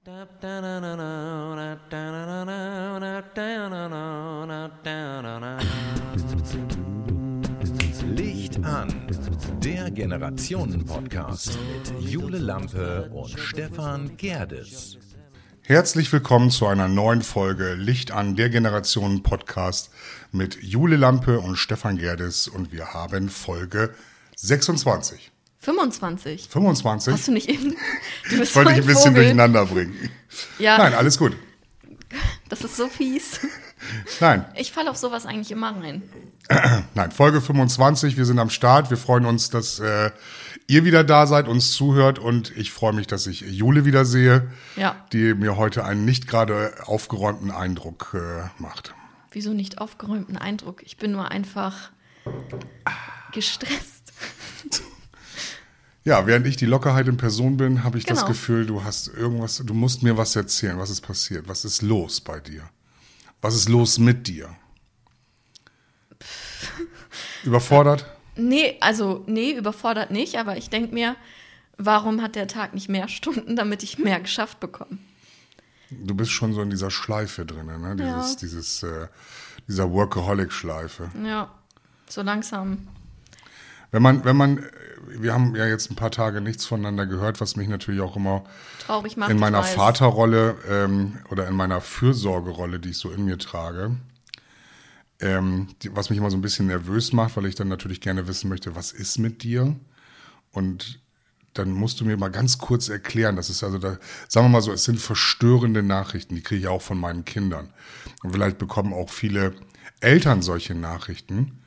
Licht an, der Generationen-Podcast mit Jule Lampe und Stefan Gerdes. Herzlich willkommen zu einer neuen Folge Licht an, der Generationen-Podcast mit Jule Lampe und Stefan Gerdes und wir haben Folge 26. 25. 25? Hast du nicht eben? Du bist wollte ich ein bisschen Vogel. durcheinander bringen. Ja. Nein, alles gut. Das ist so fies. Nein, Ich falle auf sowas eigentlich immer rein. nein, Folge 25, wir sind am Start. Wir freuen uns, dass ihr wieder da seid, uns zuhört und ich freue mich, dass ich Jule wieder sehe, Ja. die mir heute einen nicht gerade aufgeräumten Eindruck macht. Wieso nicht aufgeräumten Eindruck? Ich bin nur einfach gestresst. Ja, während ich die Lockerheit in Person bin, habe ich das Genau. Gefühl, du musst mir was erzählen. Was ist passiert? Was ist los bei dir? Was ist los mit dir? Überfordert? Nee, überfordert nicht, aber ich denke mir, warum hat der Tag nicht mehr Stunden, damit ich mehr geschafft bekomme? Du bist schon so in dieser Schleife drin, ne? Ja. Dieser Workaholic-Schleife. Ja, so langsam. Wir haben ja jetzt ein paar Tage nichts voneinander gehört, was mich natürlich auch immer Traurig macht. in meiner ich weiß. Vaterrolle oder in meiner Fürsorgerolle, die ich so in mir trage, was mich immer so ein bisschen nervös macht, weil ich dann natürlich gerne wissen möchte, was ist mit dir? Und dann musst du mir mal ganz kurz erklären, das ist also da, sagen wir mal so, es sind verstörende Nachrichten, die kriege ich auch von meinen Kindern. Und vielleicht bekommen auch viele Eltern solche Nachrichten.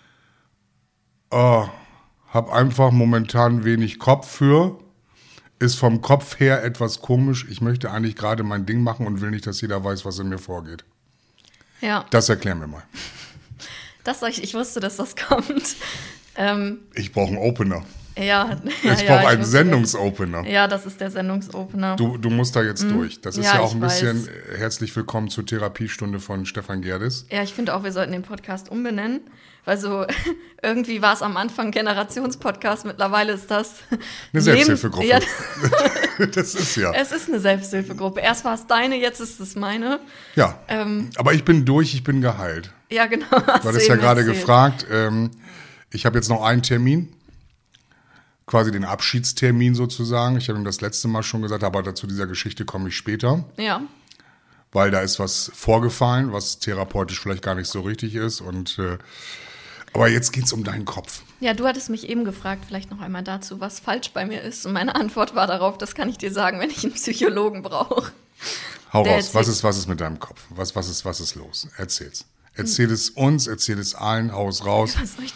Hab einfach momentan wenig Kopf für, ist vom Kopf her etwas komisch. Ich möchte eigentlich gerade mein Ding machen und will nicht, dass jeder weiß, was in mir vorgeht. Ja, Das erklären wir mal. ich wusste, dass das kommt. Ich brauche einen Opener. Ja, Ich brauche einen Sendungsopener. Ja, das ist der Sendungsopener. Du musst da jetzt durch. Das ist Ja, ja auch ich ein bisschen weiß. herzlich willkommen zur Therapiestunde von Stefan Gerdes. Ja, ich finde auch, wir sollten den Podcast umbenennen, weil so irgendwie war es am Anfang Generationspodcast, mittlerweile ist das Eine Selbsthilfegruppe. Ja, Das ist ja. es ist eine Selbsthilfegruppe. Erst war es deine, jetzt ist es meine. Ja, aber ich bin durch, ich bin geheilt. Ja, genau. Du hattest ja gerade gefragt. Ich habe jetzt noch einen Termin, quasi den Abschiedstermin sozusagen. Ich habe ihm das letzte Mal schon gesagt, aber dazu dieser Geschichte komme ich später, Ja, weil da ist was vorgefallen, was therapeutisch vielleicht gar nicht so richtig ist. Aber jetzt geht's um deinen Kopf. ja, du hattest mich eben gefragt, vielleicht noch einmal dazu, was falsch bei mir ist. Und meine Antwort war darauf, das kann ich dir sagen, wenn ich einen Psychologen brauche. Hau Der raus, was ist mit deinem Kopf? Was ist los? Erzähl's. Erzähl es uns, erzähl es allen, haus raus. Was soll ich?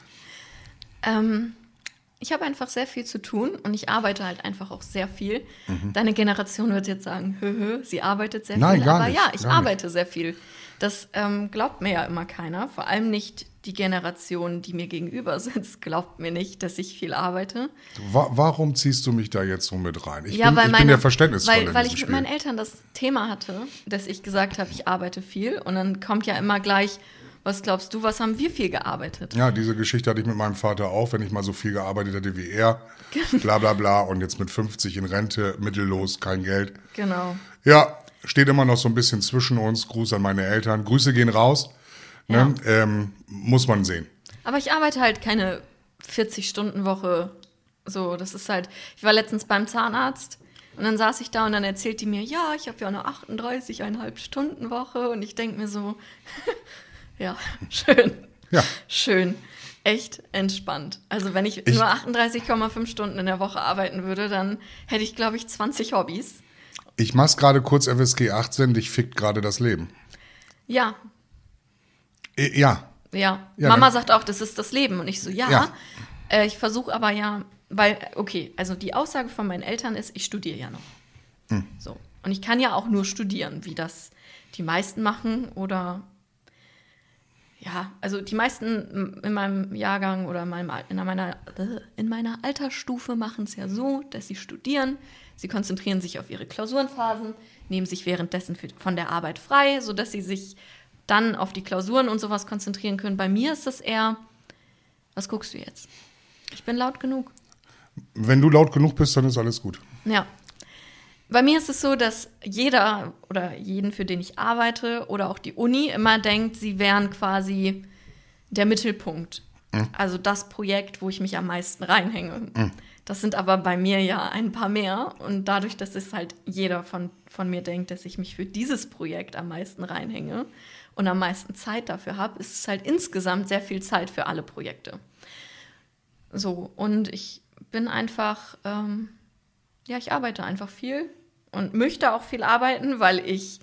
Ich habe einfach sehr viel zu tun und ich arbeite halt einfach auch sehr viel. Deine Generation wird jetzt sagen, sie arbeitet sehr Nein, viel. gar Aber nicht, ja, ich gar nicht. arbeite sehr viel. Das glaubt mir ja immer keiner. Vor allem nicht die Generation, die mir gegenüber sitzt, glaubt mir nicht, dass ich viel arbeite. Warum ziehst du mich da jetzt so mit rein? Ich bin meine, der Verständnisvolle in weil diesem ich mit Spiel. meinen Eltern das Thema hatte, dass ich gesagt habe, ich arbeite viel. Und dann kommt ja immer gleich, was glaubst du, was haben wir viel gearbeitet? Ja, diese Geschichte hatte ich mit meinem Vater auch, wenn ich mal so viel gearbeitet hätte wie er. Bla bla bla und jetzt mit 50 in Rente, mittellos, kein Geld. Genau. Ja, steht immer noch so ein bisschen zwischen uns. Gruß an meine Eltern. Grüße gehen raus. Ne? Muss man sehen. Aber ich arbeite halt keine 40-Stunden-Woche. So, das ist halt, ich war letztens beim Zahnarzt und dann saß ich da und dann erzählt die mir, ja, ich habe ja eine 38,5 Stunden Woche und ich denke mir so, ja, schön. Ja. Schön. Echt entspannt. Also wenn ich nur 38,5 Stunden in der Woche arbeiten würde, dann hätte ich, glaube ich, 20 Hobbys. Ich mach's gerade kurz FSG 18, dich fickt gerade das Leben. Ja, Ja. ja. Ja, Mama dann- sagt auch, das ist das Leben. Und ich so, ja. Ja. Ich versuche aber ja, weil, okay, also die Aussage von meinen Eltern ist, ich studiere ja noch. So. Und ich kann ja auch nur studieren, wie das die meisten machen oder ja, also die meisten in meinem Jahrgang oder in meiner Altersstufe machen es ja so, dass sie studieren, sie konzentrieren sich auf ihre Klausurenphasen, nehmen sich währenddessen von der Arbeit frei, sodass sie sich dann auf die Klausuren und sowas konzentrieren können. Bei mir ist das eher, was guckst du jetzt? Ich bin laut genug. Wenn du laut genug bist, dann ist alles gut. Ja. Bei mir ist es so, dass jeder oder jeden, für den ich arbeite oder auch die Uni immer denkt, sie wären quasi der Mittelpunkt. Also das Projekt, wo ich mich am meisten reinhänge. Das sind aber bei mir ja ein paar mehr. Und dadurch, dass es halt jeder von mir denkt, dass ich mich für dieses Projekt am meisten reinhänge und am meisten Zeit dafür habe, ist es halt insgesamt sehr viel Zeit für alle Projekte. So, und ich bin einfach, ich arbeite einfach viel und möchte auch viel arbeiten, weil ich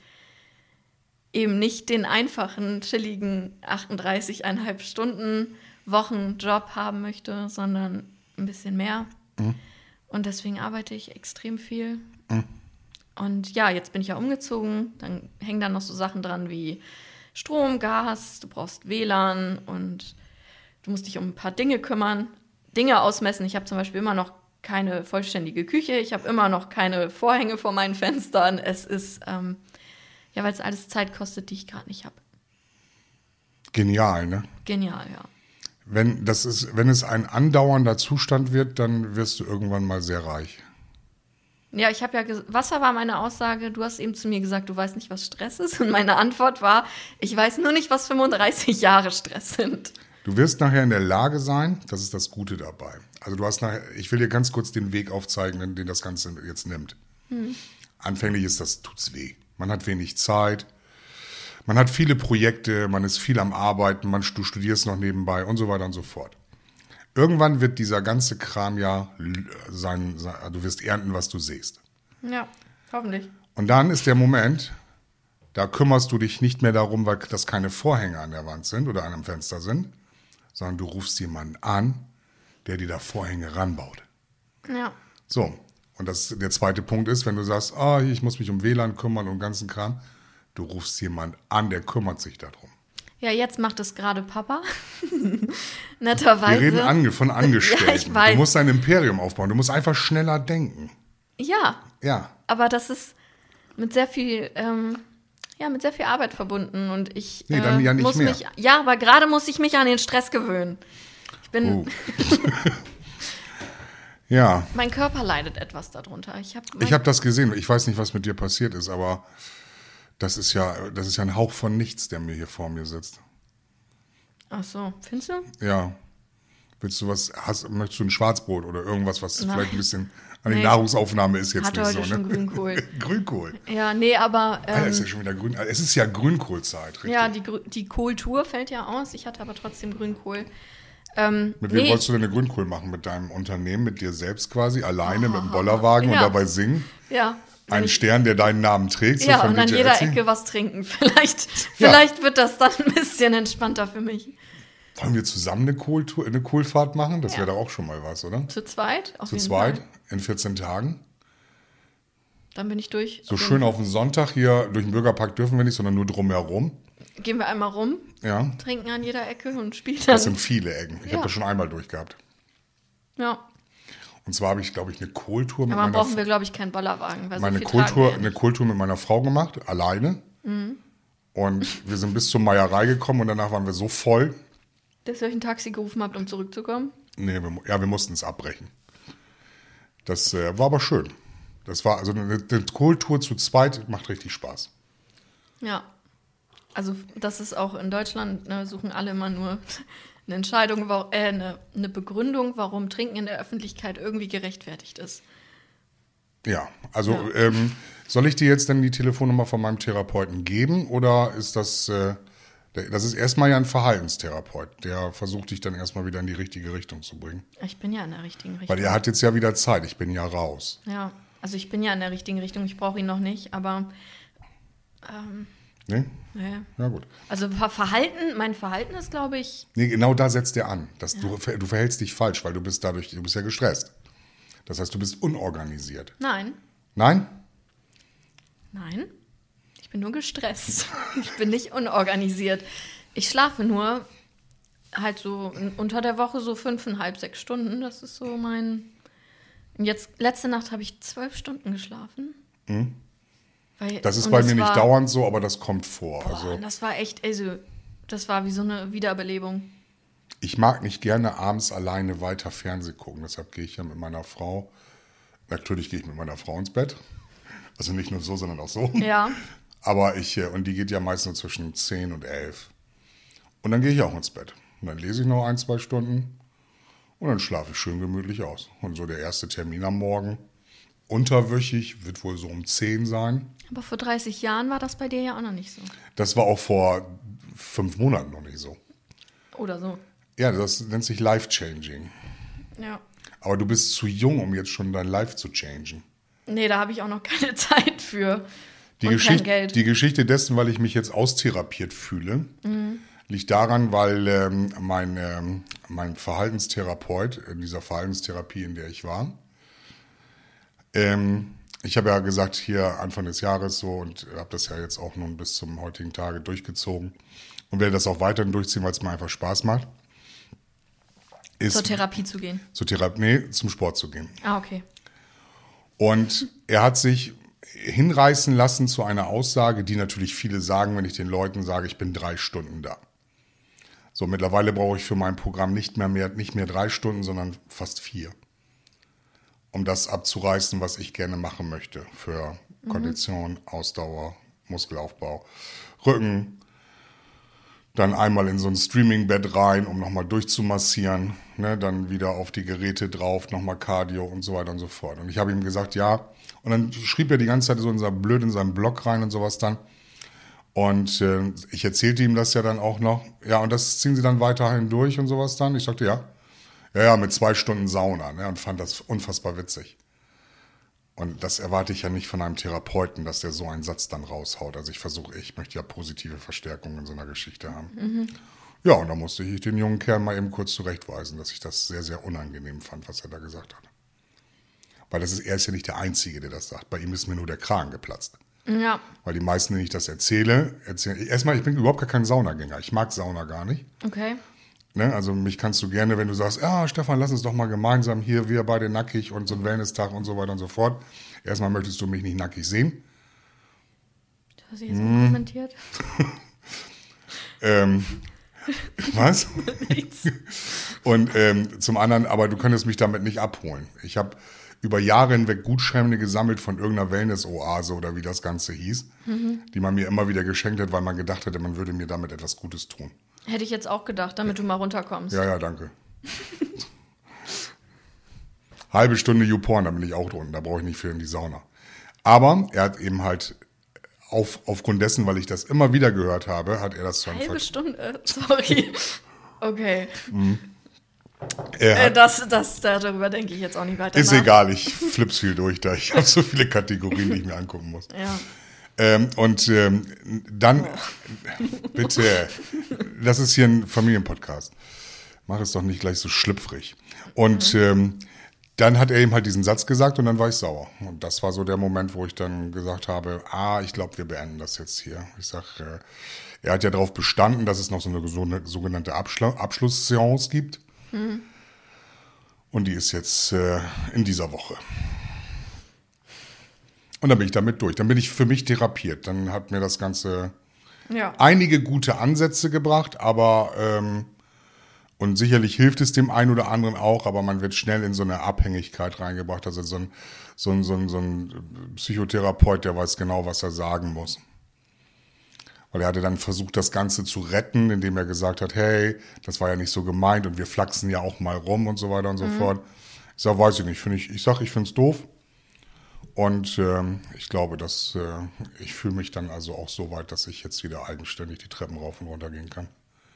eben nicht den einfachen, chilligen 38,5 Stunden Wochenjob haben möchte, sondern ein bisschen mehr. Und deswegen arbeite ich extrem viel. Und ja, jetzt bin ich ja umgezogen. Dann hängen da noch so Sachen dran wie Strom, Gas, du brauchst WLAN und du musst dich um ein paar Dinge kümmern. Dinge ausmessen. Ich habe zum Beispiel immer noch keine vollständige Küche. Ich habe immer noch keine Vorhänge vor meinen Fenstern. Es ist, weil es alles Zeit kostet, die ich gerade nicht habe. Genial, ne? Genial, ja. Wenn es ein andauernder Zustand wird, dann wirst du irgendwann mal sehr reich. Ja, ich habe ja Wasser war meine Aussage. Du hast eben zu mir gesagt, du weißt nicht, was Stress ist. Und meine Antwort war, ich weiß nur nicht, was 35 Jahre Stress sind. Du wirst nachher in der Lage sein, das ist das Gute dabei. Also ich will dir ganz kurz den Weg aufzeigen, den das Ganze jetzt nimmt. Anfänglich tut's weh. Man hat wenig Zeit. Man hat viele Projekte, man ist viel am Arbeiten, du studierst noch nebenbei und so weiter und so fort. Irgendwann wird dieser ganze Kram du wirst ernten, was du sähst. Ja, hoffentlich. Und dann ist der Moment, da kümmerst du dich nicht mehr darum, weil das keine Vorhänge an der Wand sind oder an einem Fenster sind, sondern du rufst jemanden an, der dir da Vorhänge ranbaut. Ja. So, und der zweite Punkt ist, wenn du sagst, ich muss mich um WLAN kümmern und den ganzen Kram, du rufst jemanden an, der kümmert sich darum. Ja, jetzt macht es gerade Papa. Netterweise. Wir reden von Angestellten. Ja, ich weiß. Du musst ein Imperium aufbauen. Du musst einfach schneller denken. Ja. Aber das ist mit sehr viel, mit sehr viel Arbeit verbunden. Und ich dann ja nicht muss mehr. aber gerade muss ich mich an den Stress gewöhnen. Ich bin. Ja. Mein Körper leidet etwas darunter. Ich habe das gesehen. Ich weiß nicht, was mit dir passiert ist, aber das ist ja ein Hauch von nichts, der mir hier vor mir sitzt. Ach so, findest du? Ja. Willst du möchtest du ein Schwarzbrot oder irgendwas, was vielleicht ein bisschen an die Nee. Nahrungsaufnahme ist jetzt Hatte nicht heute so, schon ne? Grünkohl. Grünkohl. Ja, nee, aber. Alter, ist ja schon wieder Grün. Es ist ja Grünkohlzeit, richtig? Ja, die Kohltour fällt ja aus. Ich hatte aber trotzdem Grünkohl. Mit wem wolltest du denn eine Grünkohl machen? Mit deinem Unternehmen, mit dir selbst quasi, alleine mit dem Bollerwagen und dabei singen? Ja. Ein Stern, der deinen Namen trägt. Ja, so von und an DJ jeder Ötzi. Ecke was trinken. Vielleicht wird das dann ein bisschen entspannter für mich. Wollen wir zusammen eine Kohlfahrt machen? Das Ja. wäre doch auch schon mal was, oder? Zu zweit? Auf Zu jeden zweit, Fall. in 14 Tagen. Dann bin ich durch. So schön auf den Sonntag hier, durch den Bürgerpark dürfen wir nicht, sondern nur drumherum. Gehen wir einmal rum, Ja, trinken an jeder Ecke und spielen das dann. sind viele Ecken. Ich habe das schon einmal durchgehabt. Ja, Und zwar habe ich, glaube ich, eine Kohltour mit aber dann meiner brauchen wir, glaube ich, keinen Bollerwagen. Weil meine so viel tragen wir ja eine nicht. Kohltour mit meiner Frau gemacht, alleine. Und wir sind bis zur Meierei gekommen und danach waren wir so voll. Dass ihr euch ein Taxi gerufen habt, um zurückzukommen? Nee, wir mussten es abbrechen. Das war aber schön. Das war also eine Kohltour zu zweit, macht richtig Spaß. Ja. Also, das ist auch in Deutschland, suchen alle immer nur eine Entscheidung, eine Begründung, warum Trinken in der Öffentlichkeit irgendwie gerechtfertigt ist. Ja, also soll ich dir jetzt denn die Telefonnummer von meinem Therapeuten geben oder ist das ist erstmal ja ein Verhaltenstherapeut, der versucht dich dann erstmal wieder in die richtige Richtung zu bringen. Ich bin ja in der richtigen Richtung. Weil er hat jetzt ja wieder Zeit, ich bin ja raus. Ja, also ich bin ja in der richtigen Richtung, ich brauche ihn noch nicht, aber Nee? nee. Ja gut. Also mein Verhalten ist, glaube ich, Nee, genau da setzt er an. Du verhältst dich falsch, weil du bist ja gestresst. Das heißt, du bist unorganisiert. nein, Nein? ich bin nur gestresst. Ich bin nicht unorganisiert. Ich schlafe nur halt so unter der Woche so 5,5, 6 Stunden. Das ist so mein... Und jetzt, letzte Nacht habe ich 12 Stunden geschlafen. Das ist bei mir nicht dauernd so, aber das kommt vor. Boah, Also das war echt, das war wie so eine Wiederbelebung. ich mag nicht gerne abends alleine weiter Fernsehen gucken. Deshalb gehe ich ja mit meiner Frau, natürlich gehe ich mit meiner Frau ins Bett. Also nicht nur so, sondern auch so. Ja. Aber und die geht ja meist nur zwischen 10 und 11. Und dann gehe ich auch ins Bett. Und dann lese ich noch 1-2 Stunden und dann schlafe ich schön gemütlich aus. Und so der erste Termin am Morgen, unterwöchig, wird wohl so um 10 sein. Aber vor 30 Jahren war das bei dir ja auch noch nicht so. Das war auch vor 5 Monaten noch nicht so. Oder so. Ja, das nennt sich Life-Changing. Ja. Aber du bist zu jung, um jetzt schon dein Life zu changen. Nee, da habe ich auch noch keine Zeit für. Die Geschichte dessen, weil ich mich jetzt austherapiert fühle, liegt daran, weil mein Verhaltenstherapeut in dieser Verhaltenstherapie, in der ich war, ich habe ja gesagt, hier Anfang des Jahres so und habe das ja jetzt auch nun bis zum heutigen Tage durchgezogen und werde das auch weiterhin durchziehen, weil es mir einfach Spaß macht. Zur Therapie zu gehen? Zum Sport zu gehen. Ah, okay. Und er hat sich hinreißen lassen zu einer Aussage, die natürlich viele sagen, wenn ich den Leuten sage, ich bin 3 Stunden da. So, mittlerweile brauche ich für mein Programm nicht mehr 3 Stunden, sondern fast 4. Um das abzureißen, was ich gerne machen möchte. Für Kondition, Ausdauer, Muskelaufbau, Rücken. Dann einmal in so ein Streaming-Bett rein, um nochmal durchzumassieren. Ne, dann wieder auf die Geräte drauf, nochmal Cardio und so weiter und so fort. Und ich habe ihm gesagt, ja. Und dann schrieb er die ganze Zeit so in seinen Blog rein und sowas dann. Und ich erzählte ihm das ja dann auch noch. Ja, und das ziehen sie dann weiterhin durch und sowas dann. Ich sagte, ja. Ja, mit 2 Stunden Sauna. Ne, und fand das unfassbar witzig. Und das erwarte ich ja nicht von einem Therapeuten, dass der so einen Satz dann raushaut. Also ich möchte ja positive Verstärkung in so einer Geschichte haben. Ja, und da musste ich den jungen Kerl mal eben kurz zurechtweisen, dass ich das sehr, sehr unangenehm fand, was er da gesagt hat. Weil er ist ja nicht der Einzige, der das sagt. Bei ihm ist mir nur der Kragen geplatzt. Ja. Weil die meisten, denen ich das erzähle, erstmal, ich bin überhaupt gar kein Saunagänger. Ich mag Sauna gar nicht. Okay. Ne, also mich kannst du gerne, wenn du sagst, ja, Stefan, lass uns doch mal gemeinsam hier, wir beide nackig und so ein Wellness-Tag und so weiter und so fort. Erstmal möchtest du mich nicht nackig sehen. Das hast du jetzt kommentiert. Was? Nichts. Und zum anderen, aber du könntest mich damit nicht abholen. Ich habe über Jahre hinweg Gutscheine gesammelt von irgendeiner Wellness-Oase oder wie das Ganze hieß, die man mir immer wieder geschenkt hat, weil man gedacht hätte, man würde mir damit etwas Gutes tun. Hätte ich jetzt auch gedacht, damit du mal runterkommst. Ja, danke. Halbe Stunde YouPorn, da bin ich auch drunten, da brauche ich nicht viel in die Sauna. Aber er hat eben halt, aufgrund dessen, weil ich das immer wieder gehört habe, hat er das zu einem Halbe Stunde? Sorry. Okay. Darüber denke ich jetzt auch nicht weiter Ist nach. egal, ich flips viel durch da. Ich habe so viele Kategorien, die ich mir angucken muss. Ja. Dann, bitte, das ist hier ein Familienpodcast. Mach es doch nicht gleich so schlüpfrig. Und dann hat er eben halt diesen Satz gesagt und dann war ich sauer. Und das war so der Moment, wo ich dann gesagt habe, ich glaube, wir beenden das jetzt hier. Ich sage, er hat ja darauf bestanden, dass es noch so eine sogenannte Abschlussseance gibt. Und die ist jetzt in dieser Woche. Und dann bin ich damit durch. Dann bin ich für mich therapiert. Dann hat mir das Ganze einige gute Ansätze gebracht, aber und sicherlich hilft es dem einen oder anderen auch, aber man wird schnell in so eine Abhängigkeit reingebracht. Also so ein Psychotherapeut, der weiß genau, was er sagen muss. Weil er hatte dann versucht, das Ganze zu retten, indem er gesagt hat, hey, das war ja nicht so gemeint und wir flachsen ja auch mal rum und so weiter und so fort. Ich sage, weiß ich nicht. Ich finde es doof. Und ich glaube, dass ich fühle mich dann also auch so weit, dass ich jetzt wieder eigenständig die Treppen rauf und runter gehen kann.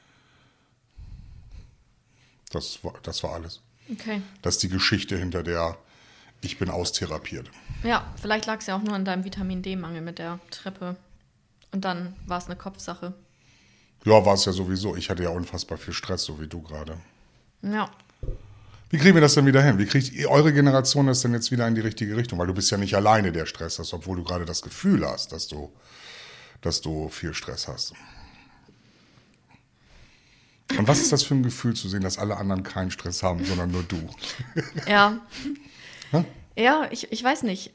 Das war alles. Okay. Das ist die Geschichte hinter der ich bin austherapiert. Ja, vielleicht lag es ja auch nur an deinem Vitamin-D-Mangel mit der Treppe. Und dann war es eine Kopfsache. Ja, war es ja sowieso. Ich hatte ja unfassbar viel Stress, so wie du gerade. Ja. Wie kriegen wir das denn wieder hin? Wie kriegt eure Generation das denn jetzt wieder in die richtige Richtung? Weil du bist ja nicht alleine, der Stress hast, obwohl du gerade das Gefühl hast, dass du viel Stress hast. Und was ist das für ein Gefühl zu sehen, dass alle anderen keinen Stress haben, sondern nur du? Ja. Hä? Ja, ich weiß nicht.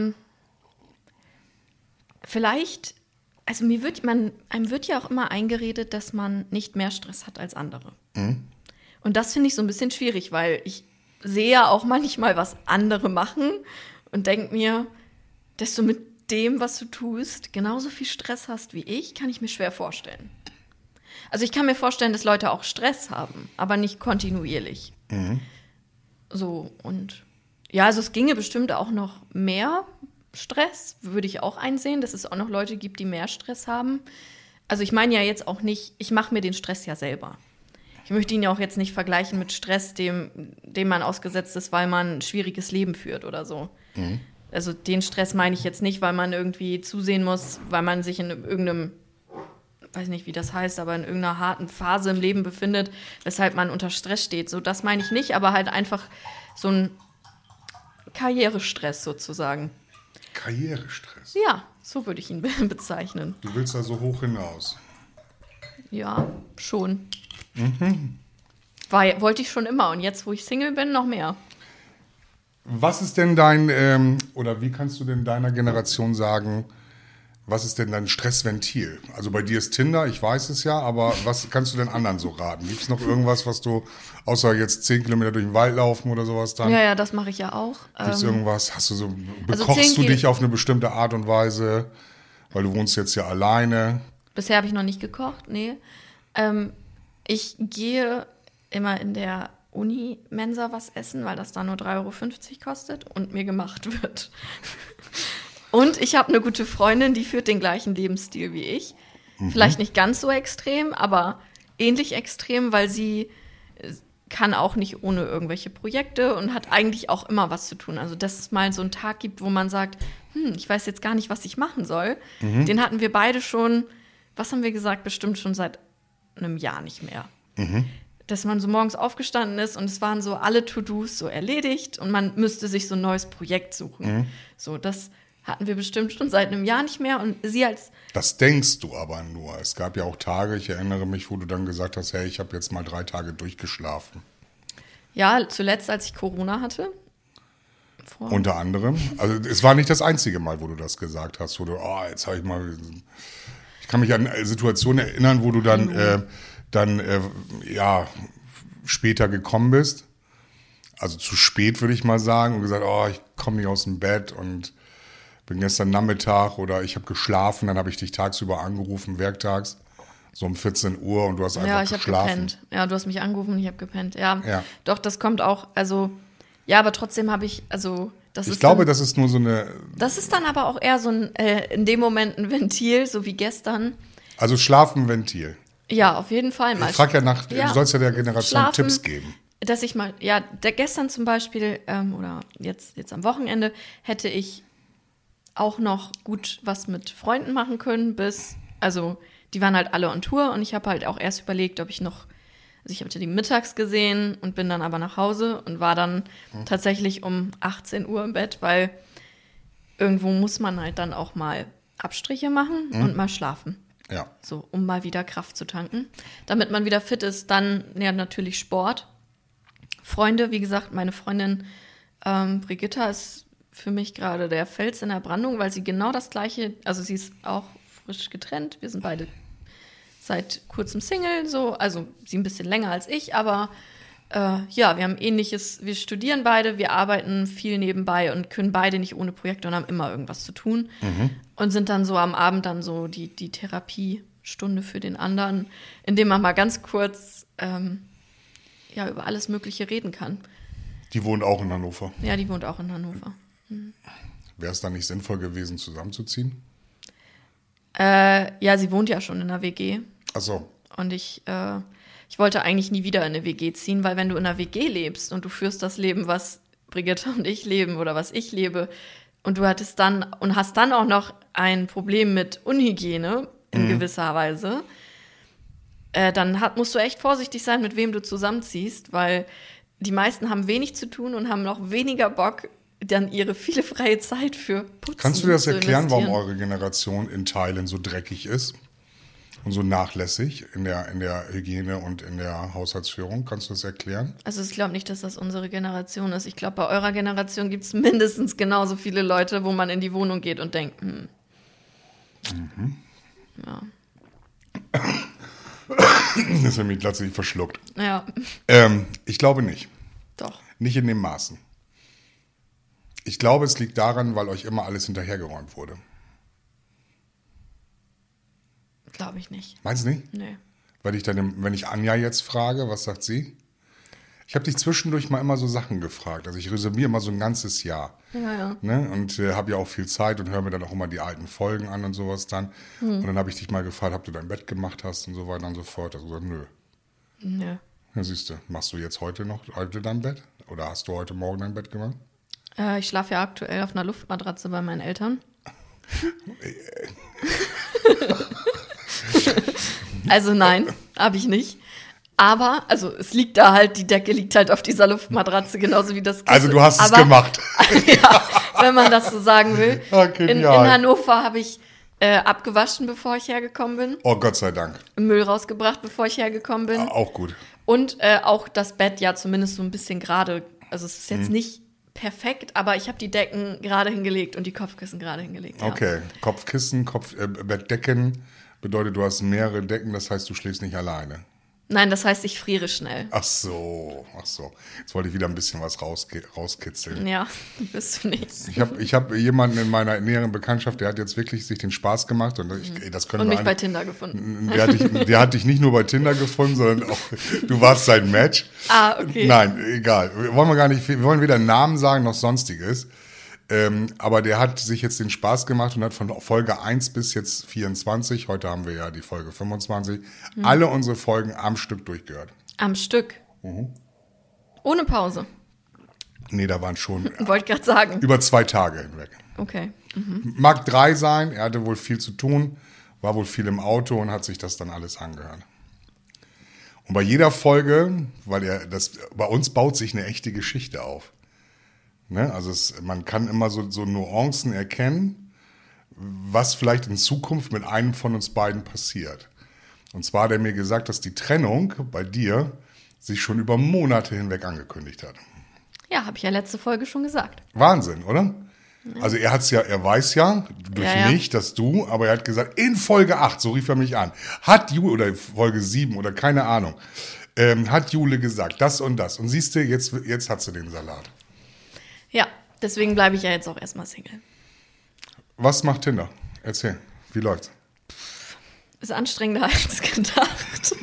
Vielleicht, also einem wird ja auch immer eingeredet, dass man nicht mehr Stress hat als andere. Und das finde ich so ein bisschen schwierig, weil ich sehe ja auch manchmal, was andere machen und denke mir, dass du mit dem, was du tust, genauso viel Stress hast wie ich, kann ich mir schwer vorstellen. Also ich kann mir vorstellen, dass Leute auch Stress haben, aber nicht kontinuierlich. So, und ja, also es ginge bestimmt auch noch mehr Stress, würde ich auch einsehen, dass es auch noch Leute gibt, die mehr Stress haben. Also ich meine ja jetzt auch nicht, ich mache mir den Stress ja selber. Ich möchte ihn ja auch jetzt nicht vergleichen mit Stress, dem man ausgesetzt ist, weil man ein schwieriges Leben führt oder so. Also den Stress meine ich jetzt nicht, weil man irgendwie zusehen muss, weil man sich in irgendeinem, weiß nicht, wie das heißt, aber in irgendeiner harten Phase im Leben befindet, weshalb man unter Stress steht. So, das meine ich nicht, aber halt einfach so ein Karrierestress sozusagen. Karrierestress? Ja, so würde ich ihn bezeichnen. Du willst da so hoch hinaus? Ja, schon. Wollte ich schon immer und jetzt, wo ich Single bin, noch mehr. Was ist denn dein, oder wie kannst du denn deiner Generation sagen, was ist denn dein Stressventil? Also bei dir ist Tinder, ich weiß es ja, aber was kannst du denn anderen so raten? Gibt es noch irgendwas, was du, außer jetzt 10 Kilometer durch den Wald laufen oder sowas dann? Ja, das mache ich ja auch. Gibt es irgendwas, hast du so, Also bekochst 10 du dich auf eine bestimmte Art und Weise? Weil du wohnst jetzt ja alleine. Bisher habe ich noch nicht gekocht, nee. Ich gehe immer in der Uni-Mensa was essen, weil das da nur 3,50 € kostet und mir gemacht wird. Und ich habe eine gute Freundin, die führt den gleichen Lebensstil wie ich. Vielleicht nicht ganz so extrem, aber ähnlich extrem, weil sie kann auch nicht ohne irgendwelche Projekte und hat eigentlich auch immer was zu tun. Also dass es mal so einen Tag gibt, wo man sagt, ich weiß jetzt gar nicht, was ich machen soll. Den hatten wir beide schon, was haben wir gesagt, bestimmt schon seit einem Jahr nicht mehr. Dass man so morgens aufgestanden ist und es waren so alle To-Dos so erledigt und man müsste sich so ein neues Projekt suchen. So, das hatten wir bestimmt schon seit einem Jahr nicht mehr und sie als... Das denkst du aber nur. Es gab ja auch Tage, ich erinnere mich, wo du dann gesagt hast, hey, ich habe jetzt mal 3 Tage durchgeschlafen. Ja, zuletzt, als ich Corona hatte. Unter anderem. Also es war nicht das einzige Mal, wo du das gesagt hast, wo du, jetzt habe ich mal... Ich kann mich an Situationen erinnern, wo du dann später gekommen bist. Also zu spät, würde ich mal sagen. Und gesagt, ich komme nicht aus dem Bett und bin gestern Nachmittag oder ich habe geschlafen. Dann habe ich dich tagsüber angerufen, werktags, so um 14 Uhr und du hast einfach geschlafen. Ja, ich habe gepennt. Ja, du hast mich angerufen und ich habe gepennt. Ja, doch, das kommt auch, also, ja, aber trotzdem habe ich, also... Das ist nur so eine... Das ist dann aber auch eher so ein, in dem Moment ein Ventil, so wie gestern. Also Schlafenventil. Ja, auf jeden Fall. Ich frage ja nach, du sollst ja der Generation Schlafen, Tipps geben. Dass ich mal, gestern zum Beispiel, oder jetzt am Wochenende, hätte ich auch noch gut was mit Freunden machen können, also die waren halt alle on Tour und ich habe halt auch erst überlegt, ob ich noch... Also ich habe die mittags gesehen und bin dann aber nach Hause und war dann tatsächlich um 18 Uhr im Bett, weil irgendwo muss man halt dann auch mal Abstriche machen und mal schlafen. Ja. So, um mal wieder Kraft zu tanken. Damit man wieder fit ist, dann natürlich Sport. Freunde, wie gesagt, meine Freundin Brigitta ist für mich gerade der Fels in der Brandung, weil sie genau das Gleiche, also sie ist auch frisch getrennt, wir sind beide seit kurzem Single, so, also sie ein bisschen länger als ich, aber wir haben Ähnliches, wir studieren beide, wir arbeiten viel nebenbei und können beide nicht ohne Projekte und haben immer irgendwas zu tun und sind dann so am Abend dann so die Therapiestunde für den anderen, indem man mal ganz kurz über alles Mögliche reden kann. Die wohnt auch in Hannover. Ja, die wohnt auch in Hannover. Wäre es dann nicht sinnvoll gewesen, zusammenzuziehen? Ja, sie wohnt ja schon in einer WG. Ach so. Und ich wollte eigentlich nie wieder in eine WG ziehen, weil wenn du in einer WG lebst und du führst das Leben, was Brigitte und ich leben oder was ich lebe, und du hast dann auch noch ein Problem mit Unhygiene in gewisser Weise, dann musst du echt vorsichtig sein, mit wem du zusammenziehst, weil die meisten haben wenig zu tun und haben noch weniger Bock, dann ihre viele freie Zeit für Putzen. Kannst du dir das erklären, warum eure Generation in Teilen so dreckig ist und so nachlässig in der Hygiene und in der Haushaltsführung? Kannst du das erklären? Also ich glaube nicht, dass das unsere Generation ist. Ich glaube, bei eurer Generation gibt es mindestens genauso viele Leute, wo man in die Wohnung geht und denkt, ja. Das hat mich plötzlich verschluckt. Ja. Ich glaube nicht. Doch. Nicht in den Maßen. Ich glaube, es liegt daran, weil euch immer alles hinterhergeräumt wurde. Glaube ich nicht. Meinst du nicht? Nee. Weil wenn ich Anja jetzt frage, was sagt sie? Ich habe dich zwischendurch mal immer so Sachen gefragt. Also ich resümiere immer so ein ganzes Jahr. Ja. Ne? Und habe ja auch viel Zeit und höre mir dann auch immer die alten Folgen an und sowas dann. Und dann habe ich dich mal gefragt, ob du dein Bett gemacht hast und so weiter und so fort. Also gesagt, nö. Nö. Ja, siehst du, machst du jetzt heute dein Bett? Oder hast du heute Morgen dein Bett gemacht? Ich schlafe ja aktuell auf einer Luftmatratze bei meinen Eltern. Also nein, habe ich nicht. Aber, also es liegt da halt, die Decke liegt halt auf dieser Luftmatratze, genauso wie das Kissen. Also du hast es gemacht. Ja, wenn man das so sagen will. Okay, in Hannover habe ich abgewaschen, bevor ich hergekommen bin. Oh, Gott sei Dank. Müll rausgebracht, bevor ich hergekommen bin. Auch gut. Und auch das Bett ja zumindest so ein bisschen gerade. Also es ist jetzt nicht perfekt, aber ich habe die Decken gerade hingelegt und die Kopfkissen gerade hingelegt. Ja. Okay, Kopfkissen, Bettdecken bedeutet, du hast mehrere Decken, das heißt, du schläfst nicht alleine. Nein, das heißt, ich friere schnell. Ach so. Jetzt wollte ich wieder ein bisschen was rauskitzeln. Ja, bist du nicht. Ich hab jemanden in meiner näheren Bekanntschaft, der hat jetzt wirklich sich den Spaß gemacht und das können Und wir mich bei Tinder gefunden. Der hat dich nicht nur bei Tinder gefunden, sondern auch du warst sein Match. Ah, okay. Nein, egal. Wir wollen weder Namen sagen noch sonstiges. Aber der hat sich jetzt den Spaß gemacht und hat von Folge 1 bis jetzt 24, heute haben wir ja die Folge 25, alle unsere Folgen am Stück durchgehört. Am Stück? Ohne Pause? Nee, da waren schon Wollte gerade sagen. über 2 Tage hinweg. Okay. Mag 3 sein, er hatte wohl viel zu tun, war wohl viel im Auto und hat sich das dann alles angehört. Und bei jeder Folge, bei uns baut sich eine echte Geschichte auf. Ne? Also man kann immer so Nuancen erkennen, was vielleicht in Zukunft mit einem von uns beiden passiert. Und zwar hat er mir gesagt, dass die Trennung bei dir sich schon über Monate hinweg angekündigt hat. Ja, habe ich ja letzte Folge schon gesagt. Wahnsinn, oder? Ja. Also er weiß ja durch mich, dass du, aber er hat gesagt, in Folge 8, so rief er mich an, oder Folge 7 oder keine Ahnung, hat Jule gesagt, das und das. Und siehst du, jetzt hat sie den Salat. Ja, deswegen bleibe ich ja jetzt auch erstmal Single. Was macht Tinder? Erzähl, wie läuft's? Ist anstrengender als gedacht.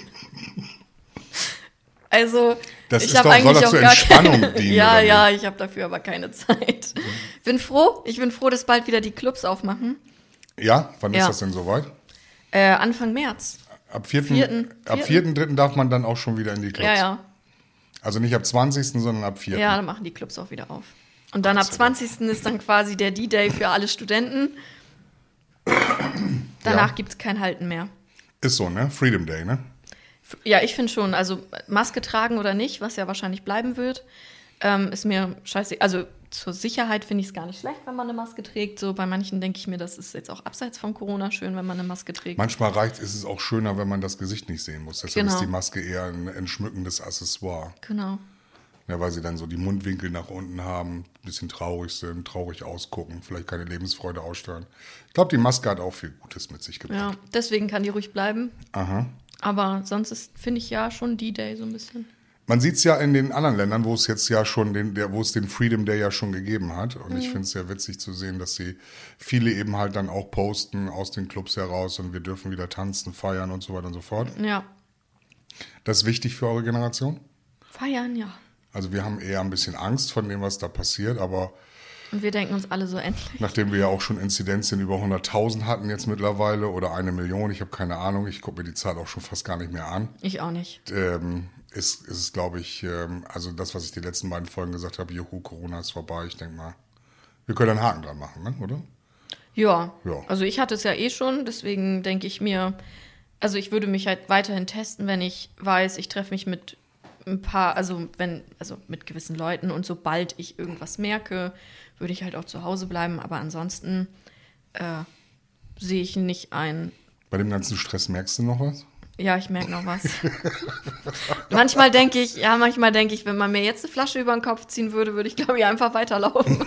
Also, das ich ist doch, soll doch zur Entspannung dienen. Ja, ich habe dafür aber keine Zeit. Ich bin froh, dass bald wieder die Clubs aufmachen. Ja, wann ist das denn soweit? Anfang März. Ab 4.3. darf man dann auch schon wieder in die Clubs. Ja. Also nicht ab 20., sondern ab 4. Ja, dann machen die Clubs auch wieder auf. Und dann ab 20. ist dann quasi der D-Day für alle Studenten. Danach gibt es kein Halten mehr. Ist so, ne? Freedom Day, ne? Ja, ich finde schon. Also Maske tragen oder nicht, was ja wahrscheinlich bleiben wird, ist mir scheiße. Also zur Sicherheit finde ich es gar nicht schlecht, wenn man eine Maske trägt. So bei manchen denke ich mir, das ist jetzt auch abseits von Corona schön, wenn man eine Maske trägt. Manchmal ist es auch schöner, wenn man das Gesicht nicht sehen muss. Deshalb ist die Maske eher ein schmückendes Accessoire. Genau. Ja, weil sie dann so die Mundwinkel nach unten haben, ein bisschen traurig sind, traurig ausgucken, vielleicht keine Lebensfreude ausstrahlen. Ich glaube, die Maske hat auch viel Gutes mit sich gebracht. Ja, deswegen kann die ruhig bleiben. Aha. Aber sonst finde ich ja schon D-Day so ein bisschen. Man sieht es ja in den anderen Ländern, wo es jetzt ja schon wo es den Freedom Day ja schon gegeben hat. Und ich finde es sehr witzig zu sehen, dass viele eben halt dann auch posten aus den Clubs heraus und wir dürfen wieder tanzen, feiern und so weiter und so fort. Ja. Das ist wichtig für eure Generation? Feiern, ja. Also wir haben eher ein bisschen Angst von dem, was da passiert, aber und wir denken uns alle so endlich. Nachdem wir ja auch schon Inzidenzien über 100.000 hatten jetzt mittlerweile oder 1 Million, ich habe keine Ahnung, ich gucke mir die Zahl auch schon fast gar nicht mehr an. Ich auch nicht. Ist es, glaube ich, also das, was ich die letzten beiden Folgen gesagt habe, juhu, Corona ist vorbei, ich denke mal, wir können einen Haken dran machen, ne? Oder? Ja, also ich hatte es ja schon, deswegen denke ich mir, also ich würde mich halt weiterhin testen, wenn ich weiß, ich treffe mich mit ein paar, mit gewissen Leuten und sobald ich irgendwas merke, würde ich halt auch zu Hause bleiben, aber ansonsten sehe ich nicht ein. Bei dem ganzen Stress merkst du noch was? Ja, ich merke noch was. Manchmal denke ich, wenn man mir jetzt eine Flasche über den Kopf ziehen würde, würde ich, glaube ich, einfach weiterlaufen.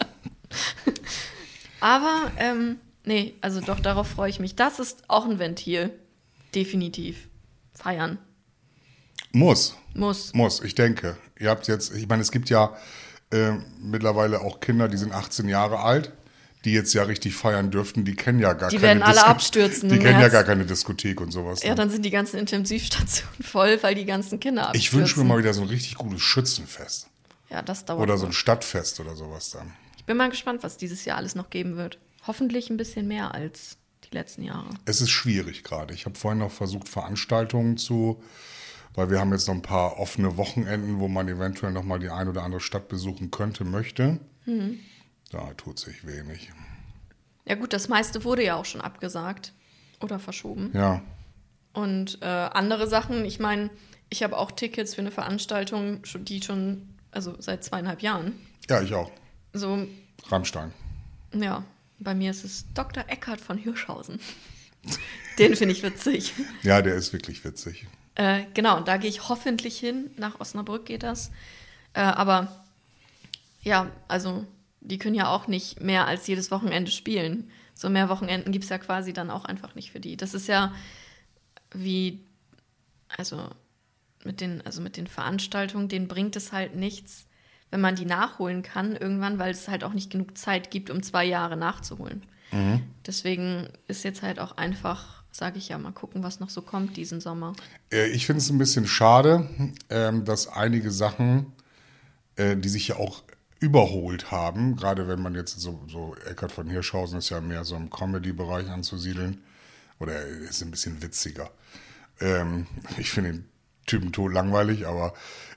Aber, nee, also doch, darauf freue ich mich. Das ist auch ein Ventil. Definitiv. Feiern. Muss, ich denke. Es gibt ja mittlerweile auch Kinder, die sind 18 Jahre alt, die jetzt ja richtig feiern dürften, die kennen ja gar Die keine werden alle abstürzen Die im kennen ja März. gar keine Diskothek und sowas. Ja, dann sind die ganzen Intensivstationen voll, weil die ganzen Kinder abstürzen. Ich wünsche mir mal wieder so ein richtig gutes Schützenfest. Ja, das dauert. Oder so noch. ein Stadtfest oder sowas dann. Ich bin mal gespannt, was dieses Jahr alles noch geben wird. Hoffentlich ein bisschen mehr als die letzten Jahre. Es ist schwierig gerade. Ich habe vorhin noch versucht, Veranstaltungen weil wir haben jetzt noch ein paar offene Wochenenden, wo man eventuell noch mal die ein oder andere Stadt besuchen möchte. Da tut sich wenig. Ja gut, das meiste wurde ja auch schon abgesagt oder verschoben. Ja, Und andere Sachen, ich meine, ich habe auch Tickets für eine Veranstaltung, die schon, also seit 2,5 Jahren. ja, ich auch. So, Rammstein. ja, bei mir ist es Dr. Eckhard von Hirschhausen. Den finde ich witzig. Ja, der ist wirklich witzig. Genau, und da gehe ich hoffentlich hin. Nach Osnabrück geht das. Aber ja, also die können ja auch nicht mehr als jedes Wochenende spielen. So mehr Wochenenden gibt es ja quasi dann auch einfach nicht für die. Das ist ja wie, also mit den Veranstaltungen, denen bringt es halt nichts, wenn man die nachholen kann irgendwann, weil es halt auch nicht genug Zeit gibt, um 2 Jahre nachzuholen. Deswegen ist jetzt halt auch einfach, sage ich ja, mal gucken, was noch so kommt diesen Sommer. Ich finde es ein bisschen schade, dass einige Sachen, die sich ja auch überholt haben, gerade wenn man jetzt so Eckhard von Hirschhausen ist ja mehr so im Comedy-Bereich anzusiedeln, oder er ist ein bisschen witziger. Ich finde den Typen totlangweilig, aber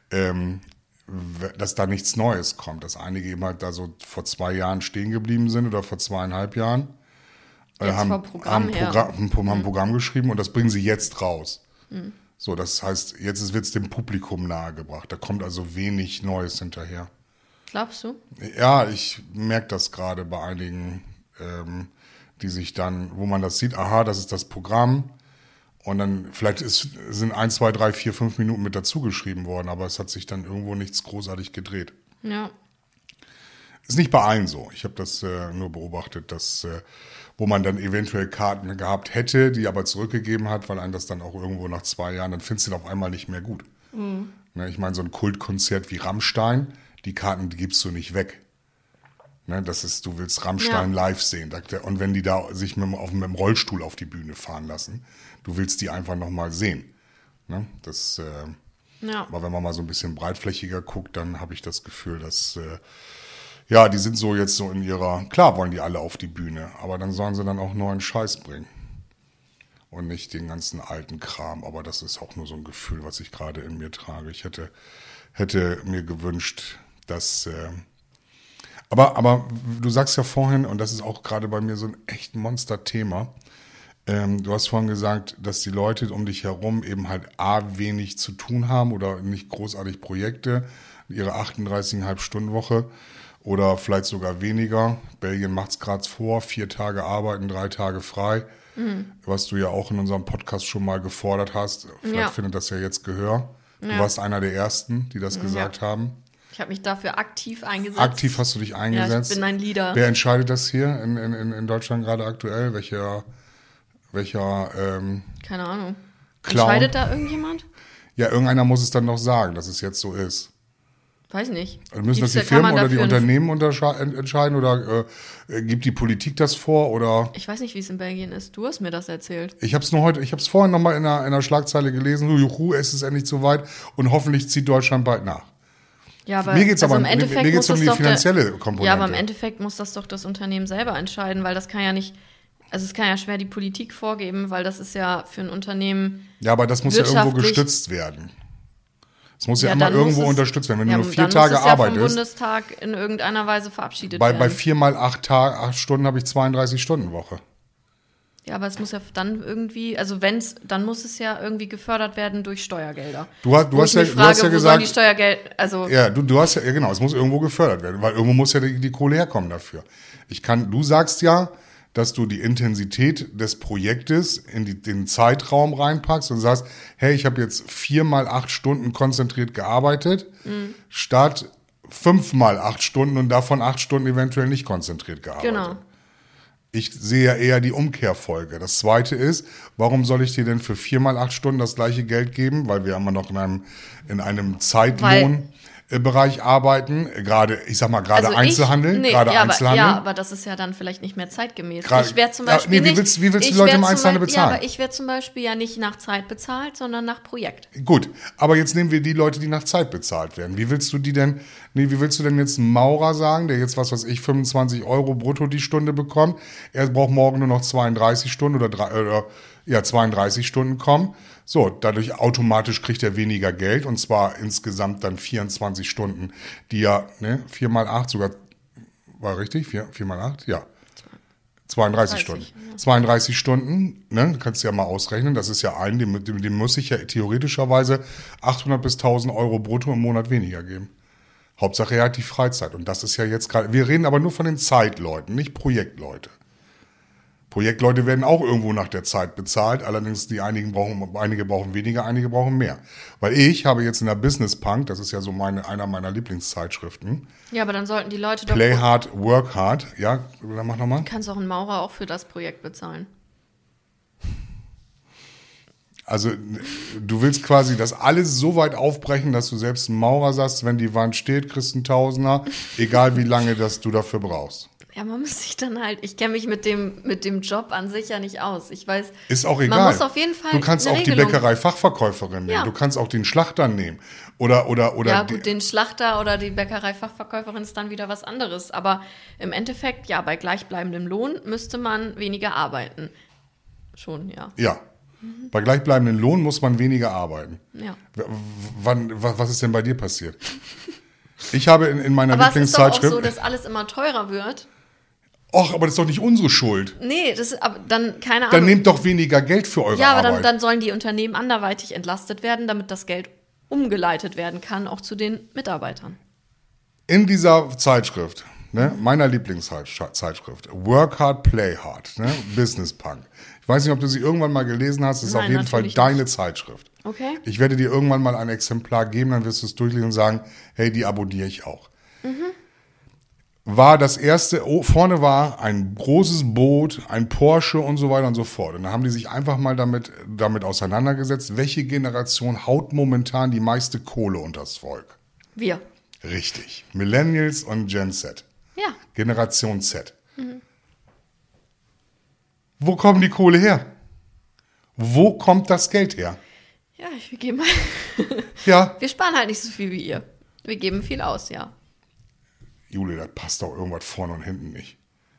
dass da nichts Neues kommt, dass einige eben halt da so vor 2 Jahren stehen geblieben sind oder vor 2,5 Jahren. Jetzt Haben vom Programm her. ein Programm geschrieben und das bringen sie jetzt raus. So, das heißt, jetzt wird es dem Publikum nahegebracht. Da kommt also wenig Neues hinterher. Glaubst du? Ja, ich merke das gerade bei einigen, die sich dann, wo man das sieht, aha, das ist das Programm. Und dann vielleicht sind 1, 2, 3, 4, 5 Minuten mit dazu geschrieben worden, aber es hat sich dann irgendwo nichts großartig gedreht. Ja. Ist nicht bei allen so. Ich habe das nur beobachtet, dass wo man dann eventuell Karten gehabt hätte, die aber zurückgegeben hat, weil einem das dann auch irgendwo nach 2 Jahren, dann findest du den auf einmal nicht mehr gut. Ne, ich meine, so ein Kultkonzert wie Rammstein, die Karten, die gibst du nicht weg. Ne, du willst Rammstein live sehen. Und wenn die da sich mit dem Rollstuhl auf die Bühne fahren lassen, du willst die einfach nochmal sehen. Ne, aber wenn man mal so ein bisschen breitflächiger guckt, dann habe ich das Gefühl, dass die sind so jetzt so in ihrer, klar wollen die alle auf die Bühne, aber dann sollen sie dann auch neuen Scheiß bringen. Und nicht den ganzen alten Kram, aber das ist auch nur so ein Gefühl, was ich gerade in mir trage. Ich hätte mir gewünscht, dass, aber du sagst ja vorhin, und das ist auch gerade bei mir so ein echt Monster-Thema, du hast vorhin gesagt, dass die Leute um dich herum eben halt wenig zu tun haben oder nicht großartig Projekte, ihre 38,5-Stunden-Woche oder vielleicht sogar weniger. Belgien macht es gerade vor, 4 Tage arbeiten, 3 Tage frei, was du ja auch in unserem Podcast schon mal gefordert hast. Vielleicht findet das ja jetzt Gehör. Du warst einer der Ersten, die das gesagt haben. Ich habe mich dafür aktiv eingesetzt. Aktiv hast du dich eingesetzt. Ja, ich bin ein Leader. Wer entscheidet das hier in Deutschland gerade aktuell? Welcher Keine Ahnung. Clown? Entscheidet da irgendjemand? Ja, irgendeiner muss es dann noch sagen, dass es jetzt so ist. Weiß nicht. Also müssen das die Firmen oder die Unternehmen entscheiden oder gibt die Politik das vor oder? Ich weiß nicht, wie es in Belgien ist. Du hast mir das erzählt. Ich habe es vorhin nochmal in einer Schlagzeile gelesen. Juhu, es ist endlich soweit und hoffentlich zieht Deutschland bald nach. Ja, aber mir geht es also um die finanzielle Komponente. Ja, aber im Endeffekt muss das doch das Unternehmen selber entscheiden, weil das kann ja nicht, also es kann ja schwer die Politik vorgeben, weil das ist ja für ein Unternehmen. Ja, aber das muss ja irgendwo gestützt werden. Es muss ja immer irgendwo unterstützt werden. Wenn du nur 4 Tage arbeitest. Vom Bundestag in irgendeiner Weise verabschiedet werden. Bei Bei 4 mal 8 Stunden habe ich 32-Stunden-Woche. Ja, aber es muss ja dann irgendwie, also dann muss es ja irgendwie gefördert werden durch Steuergelder. Du hast ja gesagt, die Steuergelder, also ja, du hast ja genau, es muss irgendwo gefördert werden, weil irgendwo muss ja die Kohle herkommen dafür. Du sagst ja, dass du die Intensität des Projektes in den Zeitraum reinpackst und sagst, hey, ich habe jetzt 4 mal 8 Stunden konzentriert gearbeitet, statt 5 mal 8 Stunden und davon 8 Stunden eventuell nicht konzentriert gearbeitet. Genau. Ich sehe ja eher die Umkehrfolge. Das Zweite ist, warum soll ich dir denn für 4 mal 8 Stunden das gleiche Geld geben? Weil wir immer noch in einem Zeitlohn Bereich arbeiten, gerade Einzelhandel, Einzelhandel. Ja, aber das ist ja dann vielleicht nicht mehr zeitgemäß. Ich wäre zum Beispiel wie willst du die Leute im Einzelhandel bezahlen? Ja, aber ich werde zum Beispiel ja nicht nach Zeit bezahlt, sondern nach Projekt. Gut, aber jetzt nehmen wir die Leute, die nach Zeit bezahlt werden. Wie willst du denn jetzt einen Maurer sagen, der jetzt, 25 Euro brutto die Stunde bekommt, er braucht morgen nur noch 32 Stunden oder 32 Stunden kommen. So, dadurch automatisch kriegt er weniger Geld und zwar insgesamt dann 24 Stunden, die 4 mal 8 sogar, war richtig? 4 mal 8? Ja. 32 Stunden. Ja. 32 Stunden, ne, kannst du ja mal ausrechnen, das ist ja dem muss ich ja theoretischerweise 800 bis 1000 Euro brutto im Monat weniger geben. Hauptsache er hat die Freizeit und das ist ja jetzt gerade, wir reden aber nur von den Zeitleuten, nicht Projektleute. Projektleute werden auch irgendwo nach der Zeit bezahlt, allerdings einige brauchen weniger, einige brauchen mehr. Weil ich habe jetzt in der Business Punk, das ist ja so einer meiner Lieblingszeitschriften. Ja, aber dann sollten die Leute doch... Play hard, work hard. Ja, dann mach nochmal. Du kannst auch einen Maurer auch für das Projekt bezahlen. Also du willst quasi das alles so weit aufbrechen, dass du selbst einen Maurer sagst, wenn die Wand steht, kriegst du einen Tausender, egal wie lange das du dafür brauchst. Ja, man muss sich dann halt, ich kenne mich mit dem Job an sich ja nicht aus. Ich weiß, ist auch egal. Man muss auf jeden Fall du kannst auch die Bäckerei-Fachverkäuferin nehmen, du kannst auch den Schlachter nehmen. Oder ja gut, den Schlachter oder die Bäckerei-Fachverkäuferin ist dann wieder was anderes. Aber im Endeffekt, ja, bei gleichbleibendem Lohn müsste man weniger arbeiten. Schon, ja. Ja. Bei gleichbleibendem Lohn muss man weniger arbeiten. Ja. Was ist denn bei dir passiert? Ich habe in meiner Lieblingszeitschrift... Aber es ist doch auch so, dass alles immer teurer wird. Och, aber das ist doch nicht unsere Schuld. Nee, das ist aber dann keine Ahnung. Dann nehmt doch weniger Geld für eure Arbeit. Ja, aber dann sollen die Unternehmen anderweitig entlastet werden, damit das Geld umgeleitet werden kann, auch zu den Mitarbeitern. In dieser Zeitschrift, meiner Lieblingszeitschrift, Work Hard, Play Hard, Business Punk. Ich weiß nicht, ob du sie irgendwann mal gelesen hast, das ist auf jeden Fall deine Zeitschrift. Okay. Ich werde dir irgendwann mal ein Exemplar geben, dann wirst du es durchlesen und sagen, hey, die abonniere ich auch. War das erste, vorne war ein großes Boot, ein Porsche und so weiter und so fort. Und da haben die sich einfach mal damit auseinandergesetzt, welche Generation haut momentan die meiste Kohle unters Volk? Wir. Richtig. Millennials und Gen Z. Ja. Generation Z. Wo kommt die Kohle her? Wo kommt das Geld her? Ja, wir geben ja. Wir sparen halt nicht so viel wie ihr. Wir geben viel aus, ja. Jule, das passt doch irgendwas vorne und hinten nicht.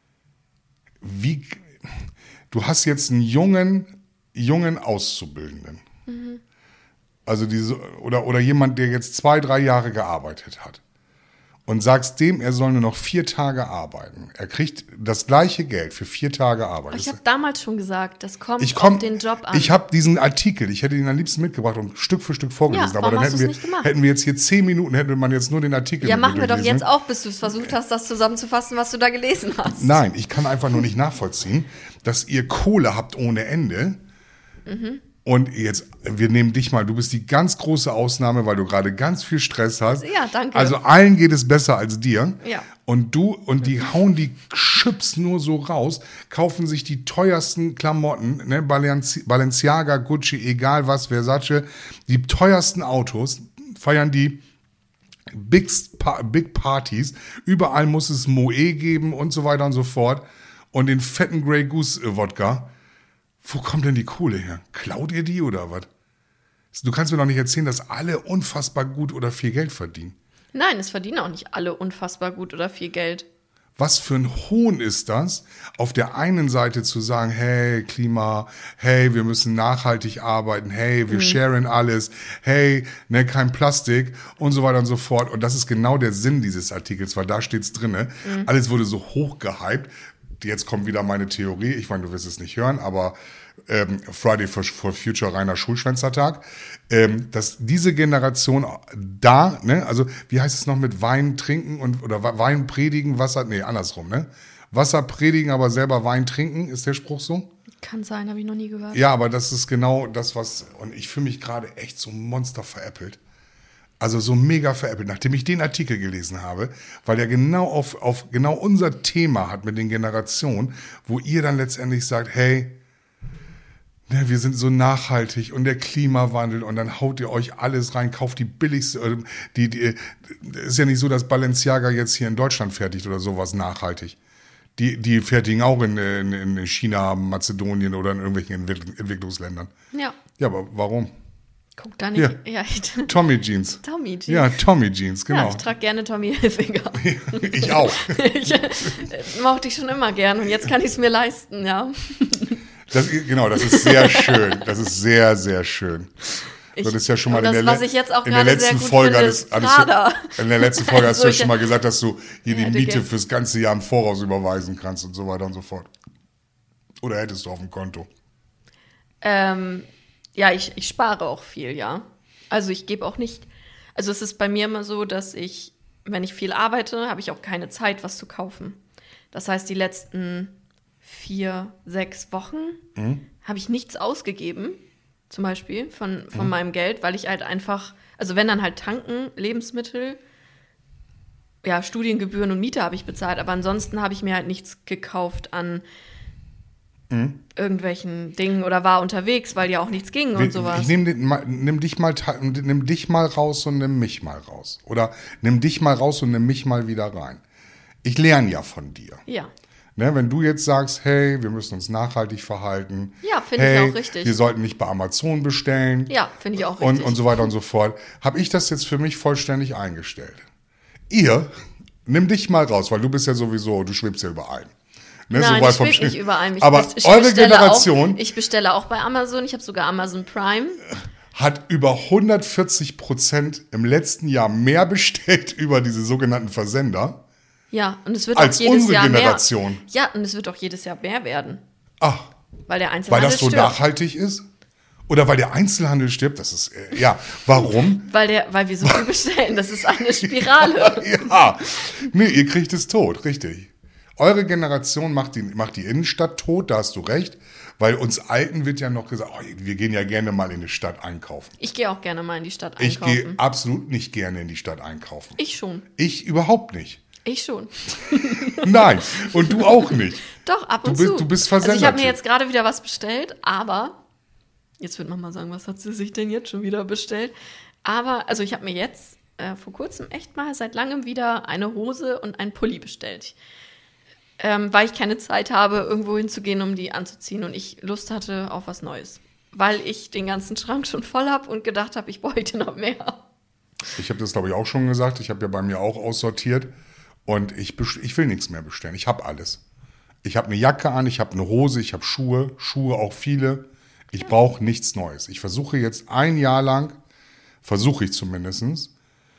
Du hast jetzt einen jungen Auszubildenden. Also oder jemand, der jetzt 2-3 Jahre gearbeitet hat. Und sagst dem, er soll nur noch 4 Tage arbeiten. Er kriegt das gleiche Geld für 4 Tage Arbeit. Ich habe damals schon gesagt, das kommt auf den Job an. Ich habe diesen Artikel, ich hätte ihn am liebsten mitgebracht und Stück für Stück vorgelesen. Ja, aber dann hätten wir jetzt hier 10 Minuten, hätte man jetzt nur den Artikel Ja, machen wir doch jetzt auch, bis du es versucht hast, das zusammenzufassen, was du da gelesen hast. Nein, ich kann einfach nur nicht nachvollziehen, dass ihr Kohle habt ohne Ende. Und jetzt, wir nehmen dich mal, du bist die ganz große Ausnahme, weil du gerade ganz viel Stress hast. Ja, danke. Also allen geht es besser als dir. Ja. Und die hauen die Chips nur so raus, kaufen sich die teuersten Klamotten, Balenciaga, Gucci, egal was, Versace, die teuersten Autos, feiern die Big Partys, überall muss es Moe geben und so weiter und so fort und den fetten Grey Goose Wodka. Wo kommt denn die Kohle her? Klaut ihr die oder was? Du kannst mir doch nicht erzählen, dass alle unfassbar gut oder viel Geld verdienen. Nein, es verdienen auch nicht alle unfassbar gut oder viel Geld. Was für ein Hohn ist das, auf der einen Seite zu sagen, hey, Klima, hey, wir müssen nachhaltig arbeiten, hey, wir sharen alles, hey, kein Plastik und so weiter und so fort. Und das ist genau der Sinn dieses Artikels, weil da steht's drinne. Alles wurde so hoch gehypt. Jetzt kommt wieder meine Theorie, ich meine, du wirst es nicht hören, aber Friday for Future, reiner Schulschwänzertag, dass diese Generation da, also wie heißt es noch mit Wein trinken oder Wein predigen, andersrum, Wasser predigen, aber selber Wein trinken, ist der Spruch so? Kann sein, habe ich noch nie gehört. Ja, aber das ist genau das, und ich fühle mich gerade echt so Monster veräppelt. Also so mega veräppelt, nachdem ich den Artikel gelesen habe, weil der genau auf genau unser Thema hat mit den Generationen, wo ihr dann letztendlich sagt, hey, ne, wir sind so nachhaltig und der Klimawandel und dann haut ihr euch alles rein, kauft die billigste, ist ja nicht so, dass Balenciaga jetzt hier in Deutschland fertigt oder sowas nachhaltig. Die fertigen auch in China, Mazedonien oder in irgendwelchen Entwicklungsländern. Ja. Ja, aber warum? Guck da nicht. Ja, Tommy Jeans. Tommy Jeans. Ja, Tommy Jeans, genau. Ja, ich trage gerne Tommy Hilfiger. Ich auch. Ich mochte ich schon immer gern und jetzt kann ich es mir leisten, ja. Das ist sehr schön. Das ist sehr, sehr schön. Das ist ja schon mal was ich jetzt auch in der gerade letzten sehr gut Folge finde, ist Prada. in der letzten Folge hast du ja schon mal gesagt, dass du hier die Ja, Miete fürs ganze Jahr im Voraus überweisen kannst und so weiter und so fort. Oder hättest du auf dem Konto? Ja, ich spare auch viel, ja. Also ich gebe auch nicht, also es ist bei mir immer so, dass wenn ich viel arbeite, habe ich auch keine Zeit, was zu kaufen. Das heißt, die letzten 4, 6 Wochen habe ich nichts ausgegeben, zum Beispiel von meinem Geld, weil ich halt einfach, also wenn dann halt tanken, Lebensmittel, ja, Studiengebühren und Miete habe ich bezahlt, aber ansonsten habe ich mir halt nichts gekauft an irgendwelchen Dingen oder war unterwegs, weil ja auch nichts ging und sowas. Nimm dich mal raus und nimm mich mal raus. Oder nimm dich mal raus und nimm mich mal wieder rein. Ich lerne ja von dir. Ja. Ne, wenn du jetzt sagst, hey, wir müssen uns nachhaltig verhalten. Ja, finde ich auch richtig. Wir sollten nicht bei Amazon bestellen. Ja, finde ich auch richtig. Und so weiter und so fort. Habe ich das jetzt für mich vollständig eingestellt. Nimm dich mal raus, weil du bist ja sowieso, du schwebst ja über allem. Ne, Nein, so ich schwebe nicht über allem. Aber eure Generation ich bestelle auch bei Amazon. Ich habe sogar Amazon Prime. Hat über 140% im letzten Jahr mehr bestellt über diese sogenannten Versender. Ja, und es wird als auch jedes unsere Jahr Generation. mehr. Ja, und es wird auch jedes Jahr mehr werden. Ach, weil der Einzelhandel weil das so stirbt. nachhaltig ist? Oder weil der Einzelhandel stirbt? Das ist, warum? weil wir so viel bestellen. Das ist eine Spirale. Ja, nee, ihr kriegt es tot, richtig. Eure Generation macht die Innenstadt tot, da hast du recht. Weil uns Alten wird ja noch gesagt, wir gehen ja gerne mal in die Stadt einkaufen. Ich gehe auch gerne mal in die Stadt einkaufen. Ich gehe absolut nicht gerne in die Stadt einkaufen. Ich schon. Ich überhaupt nicht. Ich schon. Nein, und du auch nicht. Doch, ab und zu. Du bist Versender. Also ich habe mir jetzt gerade wieder was bestellt, aber jetzt wird Mama sagen, was hat sie sich denn jetzt schon wieder bestellt? Aber, also ich habe mir jetzt vor kurzem echt mal seit langem wieder eine Hose und einen Pulli bestellt. Weil ich keine Zeit habe, irgendwo hinzugehen, um die anzuziehen und ich Lust hatte auf was Neues. Weil ich den ganzen Schrank schon voll habe und gedacht habe, ich bräuchte noch mehr. Ich habe das, glaube ich, auch schon gesagt. Ich habe ja bei mir auch aussortiert und ich will nichts mehr bestellen. Ich habe alles. Ich habe eine Jacke an, ich habe eine Hose, ich habe Schuhe auch viele. Ich brauche nichts Neues. Ich versuche jetzt ein Jahr lang, versuche ich zumindest,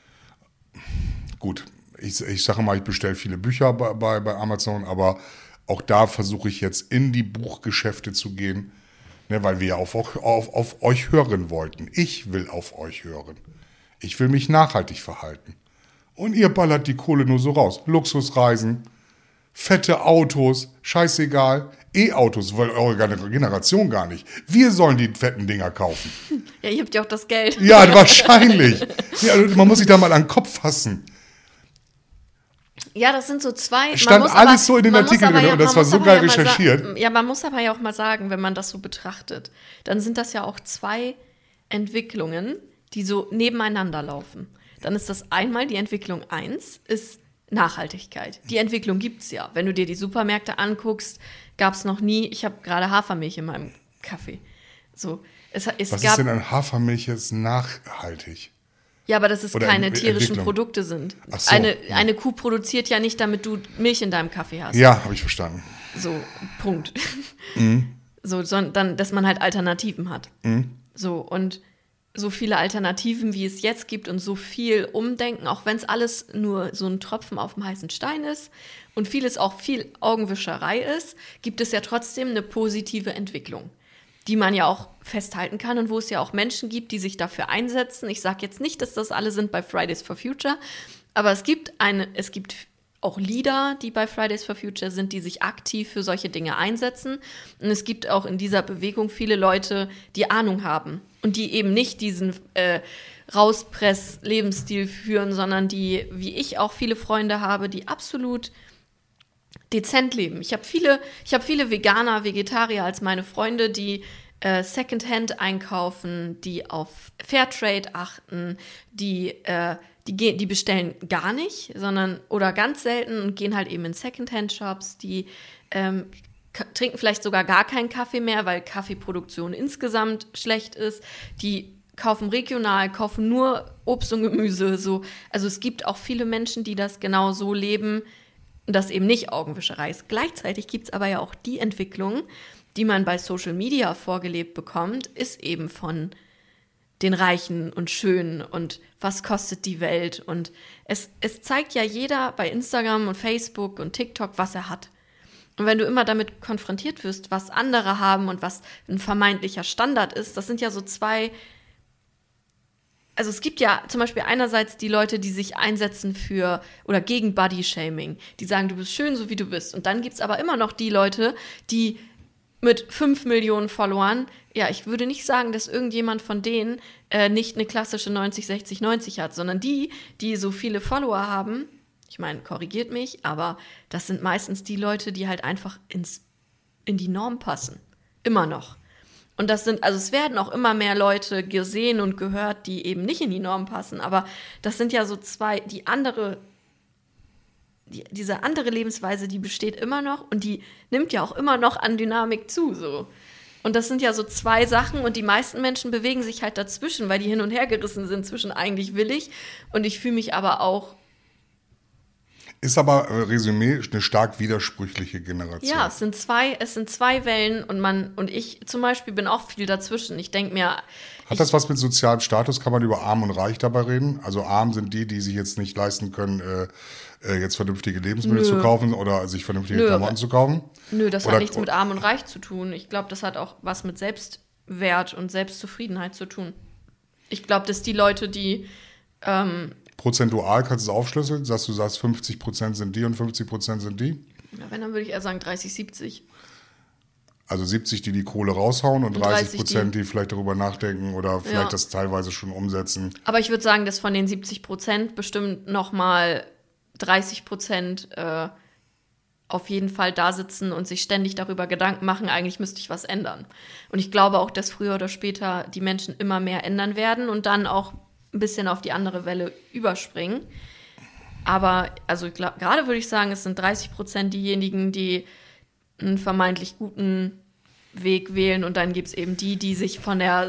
gut, ich sage mal, ich bestelle viele Bücher bei Amazon, aber auch da versuche ich jetzt in die Buchgeschäfte zu gehen, ne, weil wir ja auf euch hören wollten. Ich will auf euch hören. Ich will mich nachhaltig verhalten. Und ihr ballert die Kohle nur so raus. Luxusreisen, fette Autos, scheißegal. E-Autos, weil eure Generation gar nicht. Wir sollen die fetten Dinger kaufen. Ja, ihr habt ja auch das Geld. Ja, wahrscheinlich. Ja, man muss sich da mal an den Kopf fassen. Ja, das sind so zwei. Stand alles so in den Artikeln drin und das war so geil recherchiert. Ja, man muss aber ja auch mal sagen, wenn man das so betrachtet, dann sind das ja auch zwei Entwicklungen, die so nebeneinander laufen. Dann ist das einmal die Entwicklung 1, ist Nachhaltigkeit. Die Entwicklung gibt's ja. Wenn du dir die Supermärkte anguckst, gab es noch nie, ich habe gerade Hafermilch in meinem Kaffee. So, Was ist denn an Hafermilch jetzt nachhaltig? Ja, aber dass es Oder keine tierischen Entwicklung. Produkte sind. Ach so. Eine Kuh produziert ja nicht, damit du Milch in deinem Kaffee hast. Ja, habe ich verstanden. So, Punkt. So, sondern, dass man halt Alternativen hat. So, und so viele Alternativen, wie es jetzt gibt und so viel Umdenken, auch wenn es alles nur so ein Tropfen auf dem heißen Stein ist und vieles auch viel Augenwischerei ist, gibt es ja trotzdem eine positive Entwicklung, die man ja auch festhalten kann und wo es ja auch Menschen gibt, die sich dafür einsetzen. Ich sage jetzt nicht, dass das alle sind bei Fridays for Future, aber es gibt auch Leader, die bei Fridays for Future sind, die sich aktiv für solche Dinge einsetzen. Und es gibt auch in dieser Bewegung viele Leute, die Ahnung haben und die eben nicht diesen Rauspress-Lebensstil führen, sondern die, wie ich auch viele Freunde habe, die absolut dezent leben. Ich habe viele Veganer, Vegetarier als meine Freunde, die Secondhand einkaufen, die auf Fairtrade achten, die bestellen gar nicht, sondern oder ganz selten und gehen halt eben in Secondhand-Shops, die trinken vielleicht sogar gar keinen Kaffee mehr, weil Kaffeeproduktion insgesamt schlecht ist. Die kaufen regional, kaufen nur Obst und Gemüse. So. Also es gibt auch viele Menschen, die das genau so leben und das eben nicht Augenwischerei ist. Gleichzeitig gibt es aber ja auch die Entwicklung, die man bei Social Media vorgelebt bekommt, ist eben von den Reichen und Schönen und was kostet die Welt. Und es zeigt ja jeder bei Instagram und Facebook und TikTok, was er hat. Und wenn du immer damit konfrontiert wirst, was andere haben und was ein vermeintlicher Standard ist, das sind ja so zwei. Also es gibt ja zum Beispiel einerseits die Leute, die sich einsetzen für oder gegen Bodyshaming, die sagen, du bist schön, so wie du bist. Und dann gibt es aber immer noch die Leute, die mit 5 Millionen Followern, ja, ich würde nicht sagen, dass irgendjemand von denen nicht eine klassische 90, 60, 90 hat, sondern die so viele Follower haben, ich meine, korrigiert mich, aber das sind meistens die Leute, die halt einfach in die Norm passen. Immer noch. Und es werden auch immer mehr Leute gesehen und gehört, die eben nicht in die Norm passen, aber das sind ja so zwei, diese andere Lebensweise, die besteht immer noch und die nimmt ja auch immer noch an Dynamik zu, so. Und das sind ja so zwei Sachen und die meisten Menschen bewegen sich halt dazwischen, weil die hin und her gerissen sind zwischen eigentlich will ich und ich fühle mich aber auch. Ist aber, Resümee, eine stark widersprüchliche Generation. Ja, es sind zwei Wellen und ich zum Beispiel bin auch viel dazwischen. Ich denke mir. Hat das was mit sozialem Status? Kann man über Arm und Reich dabei reden? Also arm sind die sich jetzt nicht leisten können, jetzt vernünftige Lebensmittel zu kaufen oder sich vernünftige Klamotten zu kaufen? Nö, das hat nichts mit Arm und Reich zu tun. Ich glaube, das hat auch was mit Selbstwert und Selbstzufriedenheit zu tun. Ich glaube, dass die Leute, die prozentual kannst du es aufschlüsseln, dass du sagst, 50% sind die und 50% sind die? Ja, wenn, dann würde ich eher sagen 30, 70. Also 70, die Kohle raushauen und 30%, die vielleicht darüber nachdenken oder vielleicht das teilweise schon umsetzen. Aber ich würde sagen, dass von den 70% bestimmt nochmal 30% auf jeden Fall da sitzen und sich ständig darüber Gedanken machen, eigentlich müsste ich was ändern. Und ich glaube auch, dass früher oder später die Menschen immer mehr ändern werden und dann auch ein bisschen auf die andere Welle überspringen. Aber also gerade würde ich sagen, es sind 30% diejenigen, die einen vermeintlich guten Weg wählen und dann gibt es eben die sich von der,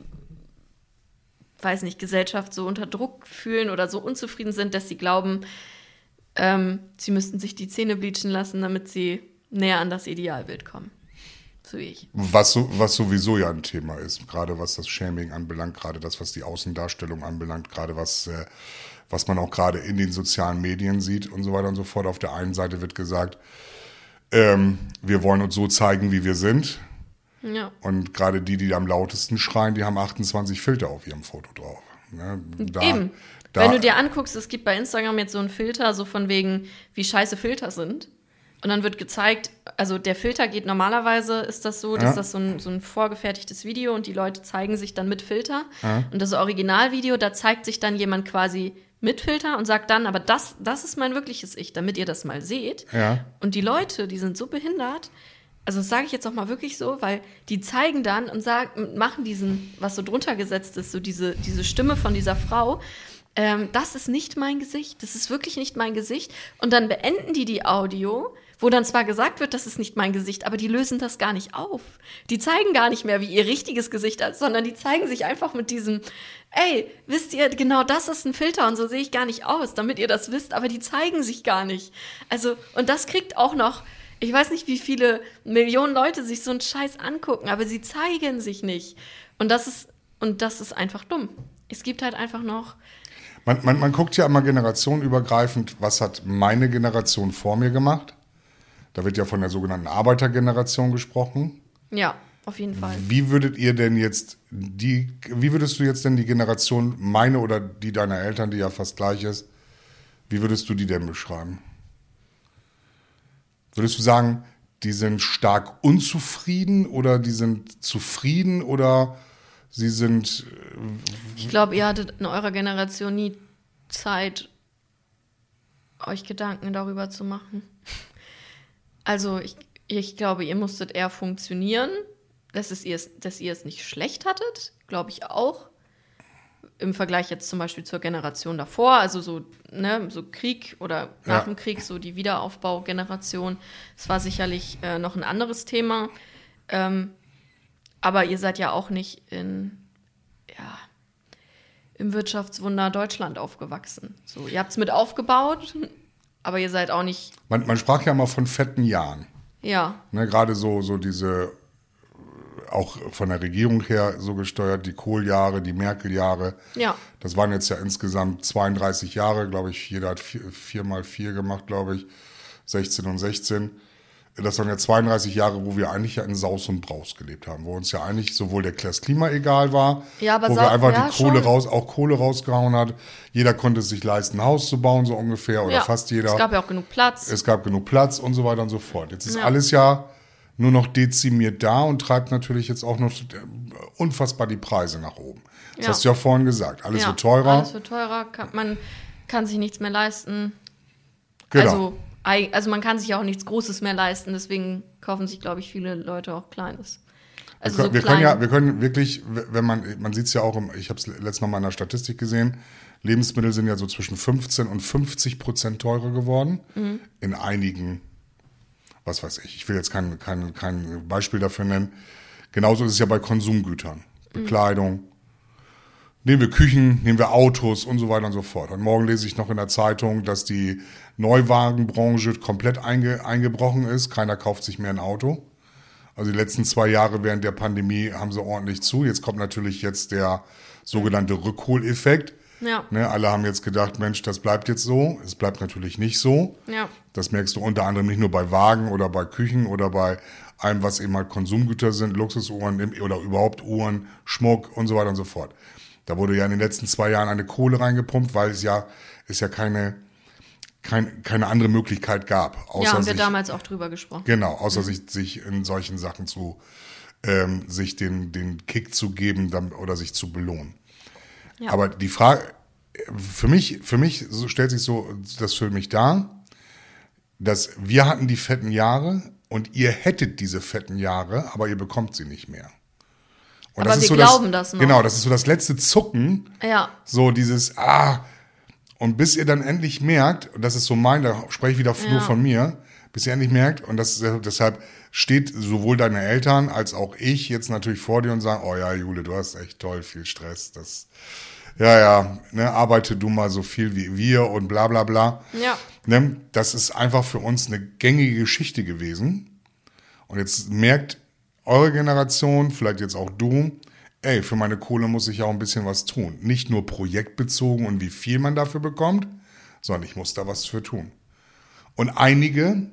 weiß nicht, Gesellschaft so unter Druck fühlen oder so unzufrieden sind, dass sie glauben, sie müssten sich die Zähne bleachen lassen, damit sie näher an das Idealbild kommen. So wie ich. Was sowieso ja ein Thema ist, gerade was das Shaming anbelangt, gerade das, was die Außendarstellung anbelangt, gerade was man auch gerade in den sozialen Medien sieht und so weiter und so fort. Auf der einen Seite wird gesagt, wir wollen uns so zeigen, wie wir sind. Ja. Und gerade die am lautesten schreien, die haben 28 Filter auf ihrem Foto drauf. Ne? Eben. Wenn du dir anguckst, es gibt bei Instagram jetzt so einen Filter, so von wegen, wie scheiße Filter sind. Und dann wird gezeigt, also der Filter geht normalerweise, ist das so, dass das so ein vorgefertigtes Video und die Leute zeigen sich dann mit Filter. Ja. Und das Originalvideo, da zeigt sich dann jemand quasi mit Filter und sagt dann, aber das ist mein wirkliches Ich, damit ihr das mal seht. Ja. Und die Leute, die sind so behindert, also das sage ich jetzt auch mal wirklich so, weil die zeigen dann und machen diesen, was so drunter gesetzt ist, so diese Stimme von dieser Frau, das ist nicht mein Gesicht, das ist wirklich nicht mein Gesicht. Und dann beenden die Audio, wo dann zwar gesagt wird, das ist nicht mein Gesicht, aber die lösen das gar nicht auf. Die zeigen gar nicht mehr, wie ihr richtiges Gesicht ist, sondern die zeigen sich einfach mit diesem, ey, wisst ihr, genau das ist ein Filter und so sehe ich gar nicht aus, damit ihr das wisst, aber die zeigen sich gar nicht. Also, und das kriegt auch noch, ich weiß nicht, wie viele Millionen Leute sich so einen Scheiß angucken, aber sie zeigen sich nicht. Und das ist einfach dumm. Es gibt halt einfach noch. Man guckt ja immer generationenübergreifend, was hat meine Generation vor mir gemacht. Da wird ja von der sogenannten Arbeitergeneration gesprochen. Ja, auf jeden Fall. Wie würdest du jetzt denn die Generation, meine oder die deiner Eltern, die ja fast gleich ist, wie würdest du die denn beschreiben? Würdest du sagen, die sind stark unzufrieden oder die sind zufrieden oder sie sind. Ich glaube, ihr hattet in eurer Generation nie Zeit, euch Gedanken darüber zu machen. Also ich glaube, ihr musstet eher funktionieren, dass ihr es nicht schlecht hattet, glaube ich auch. Im Vergleich jetzt zum Beispiel zur Generation davor, also so Krieg oder nach dem Krieg, so die Wiederaufbaugeneration. Es war sicherlich noch ein anderes Thema. Aber ihr seid ja auch nicht im Wirtschaftswunder Deutschland aufgewachsen. So, ihr habt es mit aufgebaut, aber ihr seid auch nicht... Man sprach ja mal von fetten Jahren. Ja. Ne, gerade so diese, auch von der Regierung her so gesteuert, die Kohljahre, die Merkel-Jahre. Ja. Das waren jetzt ja insgesamt 32 Jahre, glaube ich. Jeder hat 4 mal 4 gemacht, glaube ich. 16 und 16. Das waren ja 32 Jahre, wo wir eigentlich ja in Saus und Braus gelebt haben. Wo uns ja eigentlich sowohl das Klima egal war, ja, aber wo wir einfach die Kohle schon. Kohle rausgehauen hat. Jeder konnte es sich leisten, ein Haus zu bauen, so ungefähr, oder fast jeder. Es gab ja auch genug Platz. Es gab genug Platz und so weiter und so fort. Jetzt ist alles ja nur noch dezimiert da und treibt natürlich jetzt auch noch unfassbar die Preise nach oben. Das hast du ja vorhin gesagt. Alles wird teurer. Alles wird teurer. Man kann sich nichts mehr leisten. Genau. Also man kann sich auch nichts Großes mehr leisten. Deswegen kaufen sich, glaube ich, viele Leute auch Kleines. Also wir können wirklich, wenn man sieht es ja auch, ich habe es letztes Mal in einer Statistik gesehen, Lebensmittel sind ja so zwischen 15 und 50% teurer geworden. In einigen, was weiß ich will jetzt kein Beispiel dafür nennen. Genauso ist es ja bei Konsumgütern. Bekleidung, nehmen wir Küchen, nehmen wir Autos und so weiter und so fort. Und morgen lese ich noch in der Zeitung, dass die Neuwagenbranche komplett eingebrochen ist. Keiner kauft sich mehr ein Auto. Also die letzten 2 Jahre während der Pandemie haben sie ordentlich zu. Jetzt kommt natürlich der sogenannte Rückholeffekt. Ja. Ne, alle haben jetzt gedacht, Mensch, das bleibt jetzt so. Es bleibt natürlich nicht so. Ja. Das merkst du unter anderem nicht nur bei Wagen oder bei Küchen oder bei allem, was eben halt Konsumgüter sind, Luxusuhren oder überhaupt Uhren, Schmuck und so weiter und so fort. Da wurde ja in den letzten 2 Jahren eine Kohle reingepumpt, weil es ja keine andere Möglichkeit gab. Ja, haben wir damals auch drüber gesprochen. Genau, außer sich in solchen Sachen sich den Kick zu geben oder sich zu belohnen. Ja. Aber die Frage, für mich so stellt sich so das für mich dar, dass wir hatten die fetten Jahre und ihr hättet diese fetten Jahre, aber ihr bekommt sie nicht mehr. Und aber wir glauben das noch. Genau, das ist so das letzte Zucken. Ja. So dieses, und bis ihr dann endlich merkt, und das ist so da spreche ich wieder nur von mir, bis ihr endlich merkt, und deshalb steht sowohl deine Eltern als auch ich jetzt natürlich vor dir und sagen, oh ja, Jule, du hast echt toll, viel Stress, arbeite du mal so viel wie wir und bla bla bla. Ja. Ne, das ist einfach für uns eine gängige Geschichte gewesen. Und jetzt merkt eure Generation, vielleicht jetzt auch du, für meine Kohle muss ich ja auch ein bisschen was tun. Nicht nur projektbezogen und wie viel man dafür bekommt, sondern ich muss da was für tun. Und einige,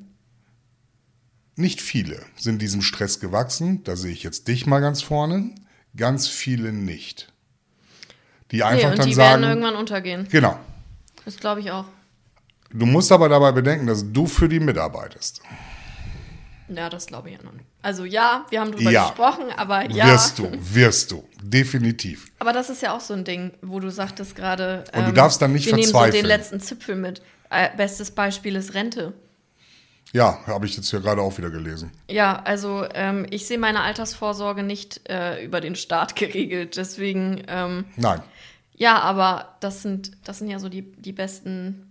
nicht viele, sind diesem Stress gewachsen. Da sehe ich jetzt dich mal ganz vorne. Ganz viele nicht. Die einfach dann sagen, werden irgendwann untergehen. Genau. Das glaube ich auch. Du musst aber dabei bedenken, dass du für die mitarbeitest. Ja, das glaube ich ja noch nicht. Also ja, wir haben drüber gesprochen, aber ja. Wirst du, definitiv. Aber das ist ja auch so ein Ding, wo du sagtest gerade, und du darfst dann nicht verzweifeln. Wir nehmen so den letzten Zipfel mit. Bestes Beispiel ist Rente. Ja, habe ich jetzt hier gerade auch wieder gelesen. Ja, also ich sehe meine Altersvorsorge nicht über den Staat geregelt, deswegen... Nein. Ja, aber das sind ja so die besten...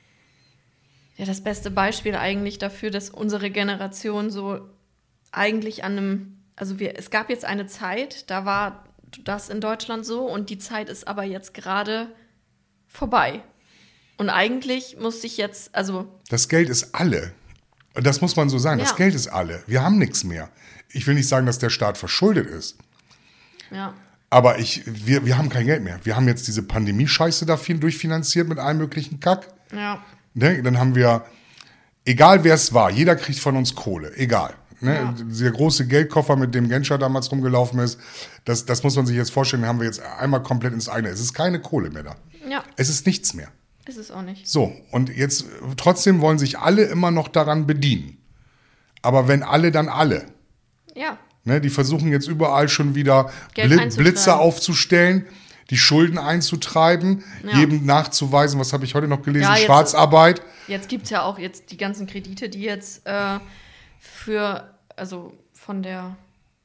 Ja, das beste Beispiel eigentlich dafür, dass unsere Generation so eigentlich es gab jetzt eine Zeit, da war das in Deutschland so und die Zeit ist aber jetzt gerade vorbei. Und eigentlich muss ich jetzt, das Geld ist alle. Das muss man so sagen, das Geld ist alle. Wir haben nichts mehr. Ich will nicht sagen, dass der Staat verschuldet ist. Ja. Aber wir haben kein Geld mehr. Wir haben jetzt diese Pandemie-Scheiße da viel durchfinanziert mit allem möglichen Kack. Ja. Ne? Dann haben wir, egal wer es war, jeder kriegt von uns Kohle, egal. Ne? Ja. Der große Geldkoffer, mit dem Genscher damals rumgelaufen ist, das muss man sich jetzt vorstellen, den haben wir jetzt einmal komplett ins eigene. Es ist keine Kohle mehr da. Ja. Es ist nichts mehr. Ist es auch nicht. So, und jetzt trotzdem wollen sich alle immer noch daran bedienen. Aber wenn alle, dann alle. Ja. Ne? Die versuchen jetzt überall schon wieder Blitze aufzustellen, die Schulden einzutreiben, jedem nachzuweisen, was habe ich heute noch gelesen, Schwarzarbeit. Jetzt gibt es ja auch jetzt die ganzen Kredite, die jetzt von der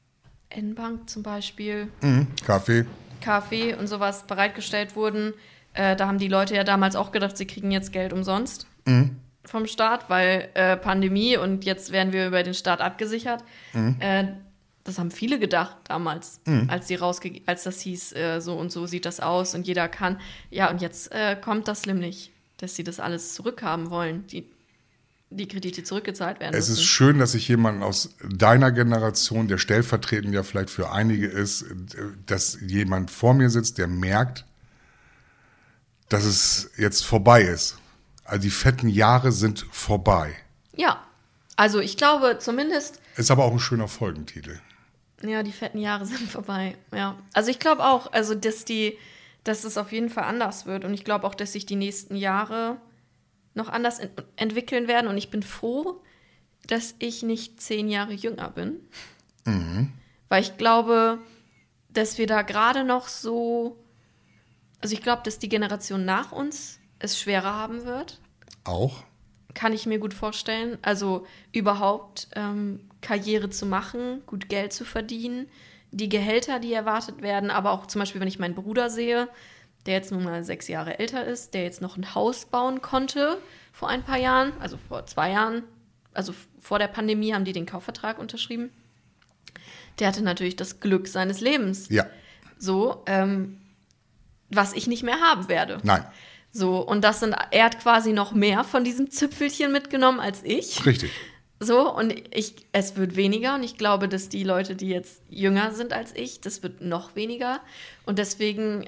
N-Bank zum Beispiel, Kaffee und sowas bereitgestellt wurden, da haben die Leute ja damals auch gedacht, sie kriegen jetzt Geld umsonst vom Staat, weil Pandemie und jetzt werden wir über den Staat abgesichert. Das haben viele gedacht damals, als das hieß, so und so sieht das aus und jeder kann. Ja, und jetzt kommt das nämlich, dass sie das alles zurückhaben wollen, die Kredite zurückgezahlt werden müssen. Es ist schön, dass sich jemand aus deiner Generation, der stellvertretend ja vielleicht für einige ist, dass jemand vor mir sitzt, der merkt, dass es jetzt vorbei ist. Also die fetten Jahre sind vorbei. Ja, also ich glaube zumindest... Ist aber auch ein schöner Folgentitel. Ja, die fetten Jahre sind vorbei, ja. Also ich glaube auch, also dass es auf jeden Fall anders wird. Und ich glaube auch, dass sich die nächsten Jahre noch anders entwickeln werden. Und ich bin froh, dass ich nicht 10 Jahre jünger bin. Weil ich glaube, dass wir da gerade noch so... Also ich glaube, dass die Generation nach uns es schwerer haben wird. Auch? Kann ich mir gut vorstellen. Also überhaupt Karriere zu machen, gut Geld zu verdienen, die Gehälter, die erwartet werden, aber auch zum Beispiel, wenn ich meinen Bruder sehe, der jetzt nun mal 6 Jahre älter ist, der jetzt noch ein Haus bauen konnte vor ein paar Jahren, also vor 2 Jahren, also vor der Pandemie haben die den Kaufvertrag unterschrieben. Der hatte natürlich das Glück seines Lebens. Ja. So, was ich nicht mehr haben werde. Nein. So, und er hat quasi noch mehr von diesem Zipfelchen mitgenommen als ich. Richtig. So, und es wird weniger und ich glaube, dass die Leute, die jetzt jünger sind als ich, das wird noch weniger. Und deswegen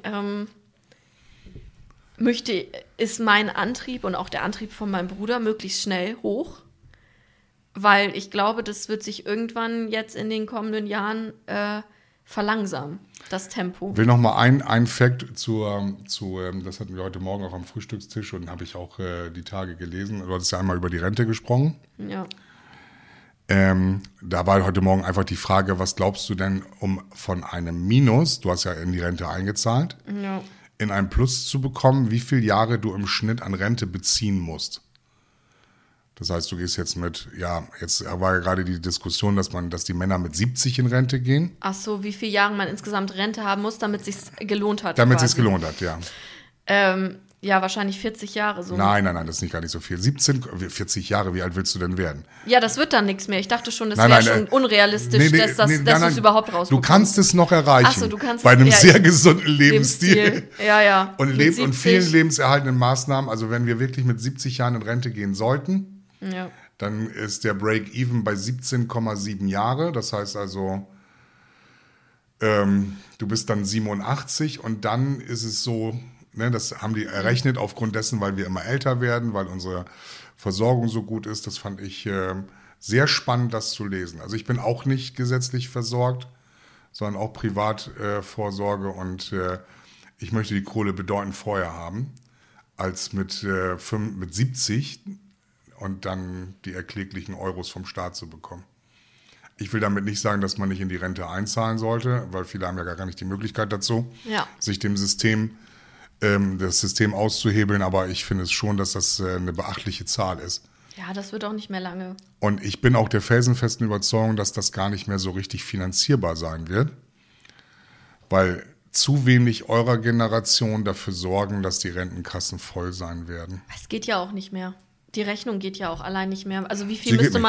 ist mein Antrieb und auch der Antrieb von meinem Bruder möglichst schnell hoch, weil ich glaube, das wird sich irgendwann jetzt in den kommenden Jahren verlangsamen, das Tempo. Ich will noch mal ein Fact das hatten wir heute Morgen auch am Frühstückstisch und habe ich auch die Tage gelesen. Du hattest ja einmal über die Rente gesprochen. Ja. Da war heute Morgen einfach die Frage, was glaubst du denn, um von einem Minus, du hast ja in die Rente eingezahlt, in ein Plus zu bekommen, wie viele Jahre du im Schnitt an Rente beziehen musst? Das heißt, du gehst jetzt jetzt war ja gerade die Diskussion, dass die Männer mit 70 in Rente gehen. Ach so, wie viele Jahre man insgesamt Rente haben muss, damit es sich gelohnt hat. Damit es sich gelohnt hat, ja. Ja, wahrscheinlich 40 Jahre so. Nein, das ist nicht gar nicht so viel. 40 Jahre, wie alt willst du denn werden? Ja, das wird dann nichts mehr. Ich dachte schon, das wäre schon unrealistisch, dass du es überhaupt rausbekommst. Du kannst es noch erreichen. Ach so, du kannst bei einem sehr gesunden Lebensstil. Ja. Und vielen lebenserhaltenden Maßnahmen. Also wenn wir wirklich mit 70 Jahren in Rente gehen sollten, dann ist der Break-Even bei 17,7 Jahre. Das heißt also, du bist dann 87 und dann ist es so... das haben die errechnet aufgrund dessen, weil wir immer älter werden, weil unsere Versorgung so gut ist. Das fand ich sehr spannend, das zu lesen. Also ich bin auch nicht gesetzlich versorgt, sondern auch Privatvorsorge und ich möchte die Kohle bedeutend vorher haben, als mit 70 und dann die erkläglichen Euros vom Staat zu bekommen. Ich will damit nicht sagen, dass man nicht in die Rente einzahlen sollte, weil viele haben ja gar nicht die Möglichkeit dazu, sich das System auszuhebeln, aber ich finde es schon, dass das eine beachtliche Zahl ist. Ja, das wird auch nicht mehr lange. Und ich bin auch der felsenfesten Überzeugung, dass das gar nicht mehr so richtig finanzierbar sein wird, weil zu wenig eurer Generation dafür sorgen, dass die Rentenkassen voll sein werden. Es geht ja auch nicht mehr. Die Rechnung geht ja auch allein nicht mehr. Also wie viel müsste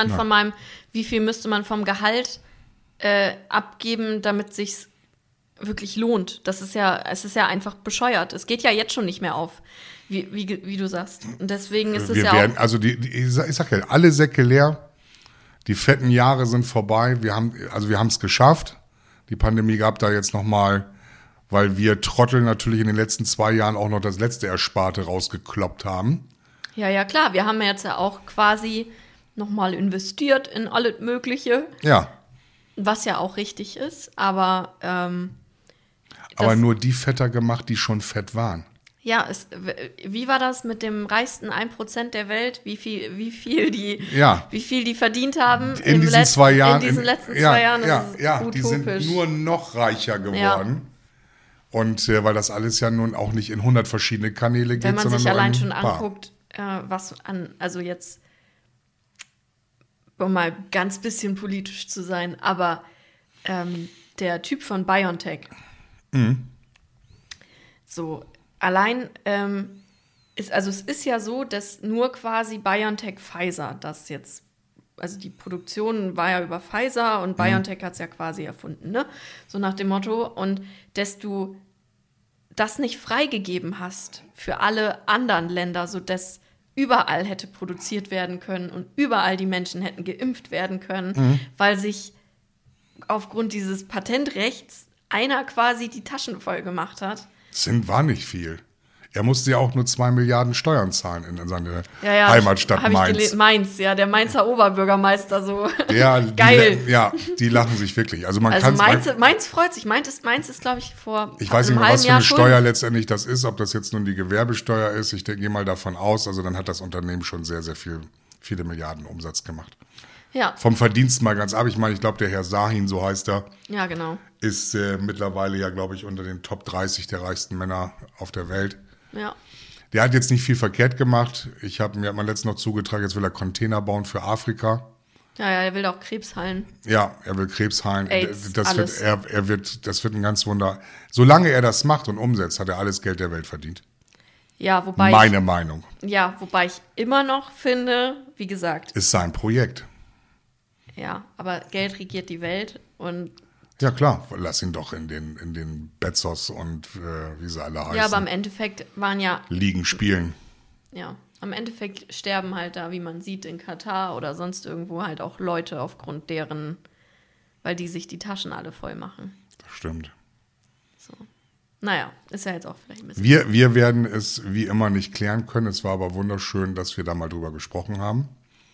man vom Gehalt abgeben, damit sich's wirklich lohnt. Es ist ja einfach bescheuert. Es geht ja jetzt schon nicht mehr auf, wie du sagst. Und deswegen ist es ich sag ja, alle Säcke leer. Die fetten Jahre sind vorbei. Wir haben es geschafft. Die Pandemie gab da jetzt nochmal, weil wir Trottel natürlich in den letzten 2 Jahren auch noch das letzte Ersparte rausgekloppt haben. Ja, klar. Wir haben jetzt ja auch quasi nochmal investiert in alles Mögliche. Ja. Was ja auch richtig ist, aber nur die fetter gemacht, die schon fett waren. Ja, wie war das mit dem reichsten 1% der Welt? Wie viel die verdient haben in diesen letzten 2 Jahren? In diesen letzten 2 Jahren ist die sind nur noch reicher geworden. Ja. Und weil das alles ja nun auch nicht in 100 verschiedene Kanäle geht, sondern wenn man sich allein schon paar. anguckt, also jetzt, um mal ganz bisschen politisch zu sein, aber der Typ von BioNTech. So, allein es ist ja so, dass nur quasi BioNTech Pfizer das jetzt, also die Produktion war ja über Pfizer und BioNTech hat es ja quasi erfunden, ne? So nach dem Motto. Und dass du das nicht freigegeben hast für alle anderen Länder, sodass überall hätte produziert werden können und überall die Menschen hätten geimpft werden können, weil sich aufgrund dieses Patentrechts einer quasi die Taschen voll gemacht hat. War nicht viel. Er musste ja auch nur 2 Milliarden Steuern zahlen in seine Heimatstadt Mainz. Mainz, ja, der Mainzer Oberbürgermeister so. Ja, geil. Die lachen sich wirklich. Also Mainz freut sich. Mainz ist, glaube ich, vor ich weiß nicht mehr, was für eine Steuer letztendlich das ist, ob das jetzt nun die Gewerbesteuer ist. Ich gehe mal davon aus, also dann hat das Unternehmen schon sehr, sehr viele Milliarden Umsatz gemacht. Ja. Vom Verdienst mal ganz ab. Ich meine, ich glaube, der Herr Sahin, so heißt er, ja, genau, ist mittlerweile ja, glaube ich, unter den Top 30 der reichsten Männer auf der Welt. Ja. Der hat jetzt nicht viel verkehrt gemacht. Mir hat man letztens noch zugetragen, jetzt will er Container bauen für Afrika. Ja, er will auch Krebshallen. Ja, er will Krebshallen. AIDS, das alles. Das wird ein ganz Wunder. Solange er das macht und umsetzt, hat er alles Geld der Welt verdient. Ja, wobei meine Meinung. Ja, wobei ich immer noch finde, wie gesagt. Ist sein Projekt. Ja, aber Geld regiert die Welt und. Ja klar, lass ihn doch in den Bezos und wie sie alle heißen. Ja, aber im Endeffekt waren ja. Ligen spielen. Ja, am Endeffekt sterben halt da, wie man sieht, in Katar oder sonst irgendwo halt auch Leute aufgrund deren, weil die sich die Taschen alle voll machen. Das stimmt. So. Naja, ist ja jetzt auch vielleicht ein bisschen. Wir werden es wie immer nicht klären können. Es war aber wunderschön, dass wir da mal drüber gesprochen haben.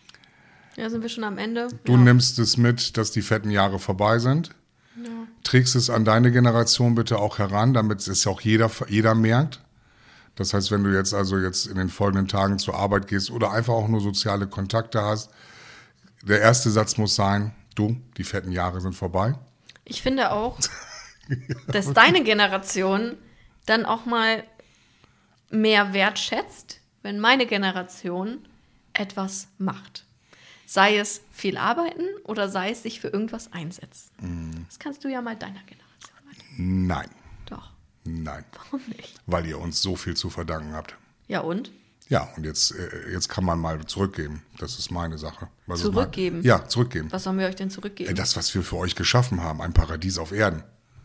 Ja, sind wir schon am Ende? Du nimmst es mit, dass die fetten Jahre vorbei sind. Ja. Trägst es an deine Generation bitte auch heran, damit es auch jeder merkt. Das heißt, wenn du jetzt in den folgenden Tagen zur Arbeit gehst oder einfach auch nur soziale Kontakte hast, der erste Satz muss sein, die fetten Jahre sind vorbei. Ich finde auch, dass deine Generation dann auch mal mehr wertschätzt, wenn meine Generation etwas macht. Sei es viel arbeiten oder sei es sich für irgendwas einsetzen. Das kannst du ja mal deiner Generation weitergeben. Nein. Doch. Nein. Warum nicht? Weil ihr uns so viel zu verdanken habt. Ja, und? Ja, und jetzt kann man mal zurückgeben. Das ist meine Sache. Zurückgeben? Ja, zurückgeben. Was sollen wir euch denn zurückgeben? Das, was wir für euch geschaffen haben. Ein Paradies auf Erden.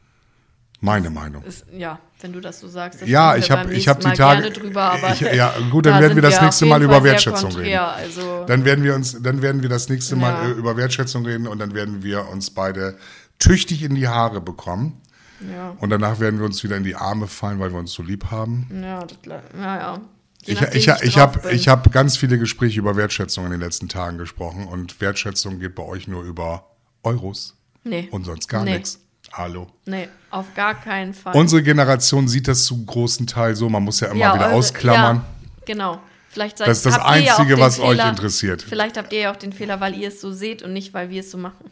Meine Meinung. Ja, wenn du das so sagst. Ja, ich habe die Tage. Gerne drüber, aber gut, dann werden wir das nächste Mal über Wertschätzung reden. Also Dann werden wir das nächste Mal über Wertschätzung reden und dann werden wir uns beide tüchtig in die Haare bekommen. Ja. Und danach werden wir uns wieder in die Arme fallen, weil wir uns so lieb haben. Ja. Ich habe ganz viele Gespräche über Wertschätzung in den letzten Tagen gesprochen und Wertschätzung geht bei euch nur über Euros. Nee. Und sonst gar nichts. Hallo. Nee, auf gar keinen Fall. Unsere Generation sieht das zu großen Teil so, man muss ja immer wieder ausklammern. Ja, genau. Vielleicht das ist das Einzige, was euch interessiert. Vielleicht habt ihr ja auch den Fehler, weil ihr es so seht und nicht, weil wir es so machen.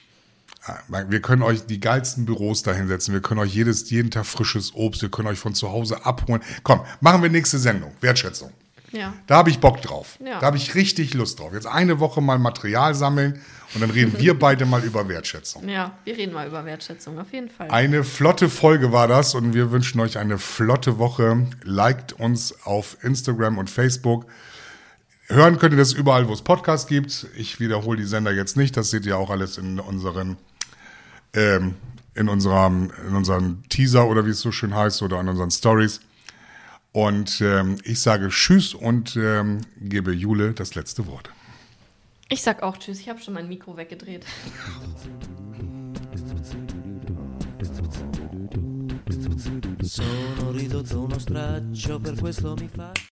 Wir können euch die geilsten Büros da hinsetzen. Wir können euch jeden Tag frisches Obst, wir können euch von zu Hause abholen. Komm, machen wir nächste Sendung. Wertschätzung. Ja. Da habe ich Bock drauf. Ja. Da habe ich richtig Lust drauf. Jetzt eine Woche mal Material sammeln und dann reden wir beide mal über Wertschätzung. Ja, wir reden mal über Wertschätzung, auf jeden Fall. Eine flotte Folge war das und wir wünschen euch eine flotte Woche. Liked uns auf Instagram und Facebook. Hören könnt ihr das überall, wo es Podcasts gibt. Ich wiederhole die Sender jetzt nicht. Das seht ihr auch alles in unserem Teaser oder wie es so schön heißt oder in unseren Stories. Und ich sage Tschüss und gebe Jule das letzte Wort. Ich sag auch Tschüss. Ich habe schon mein Mikro weggedreht. Sono ridotto uno straccio, per questo mi fa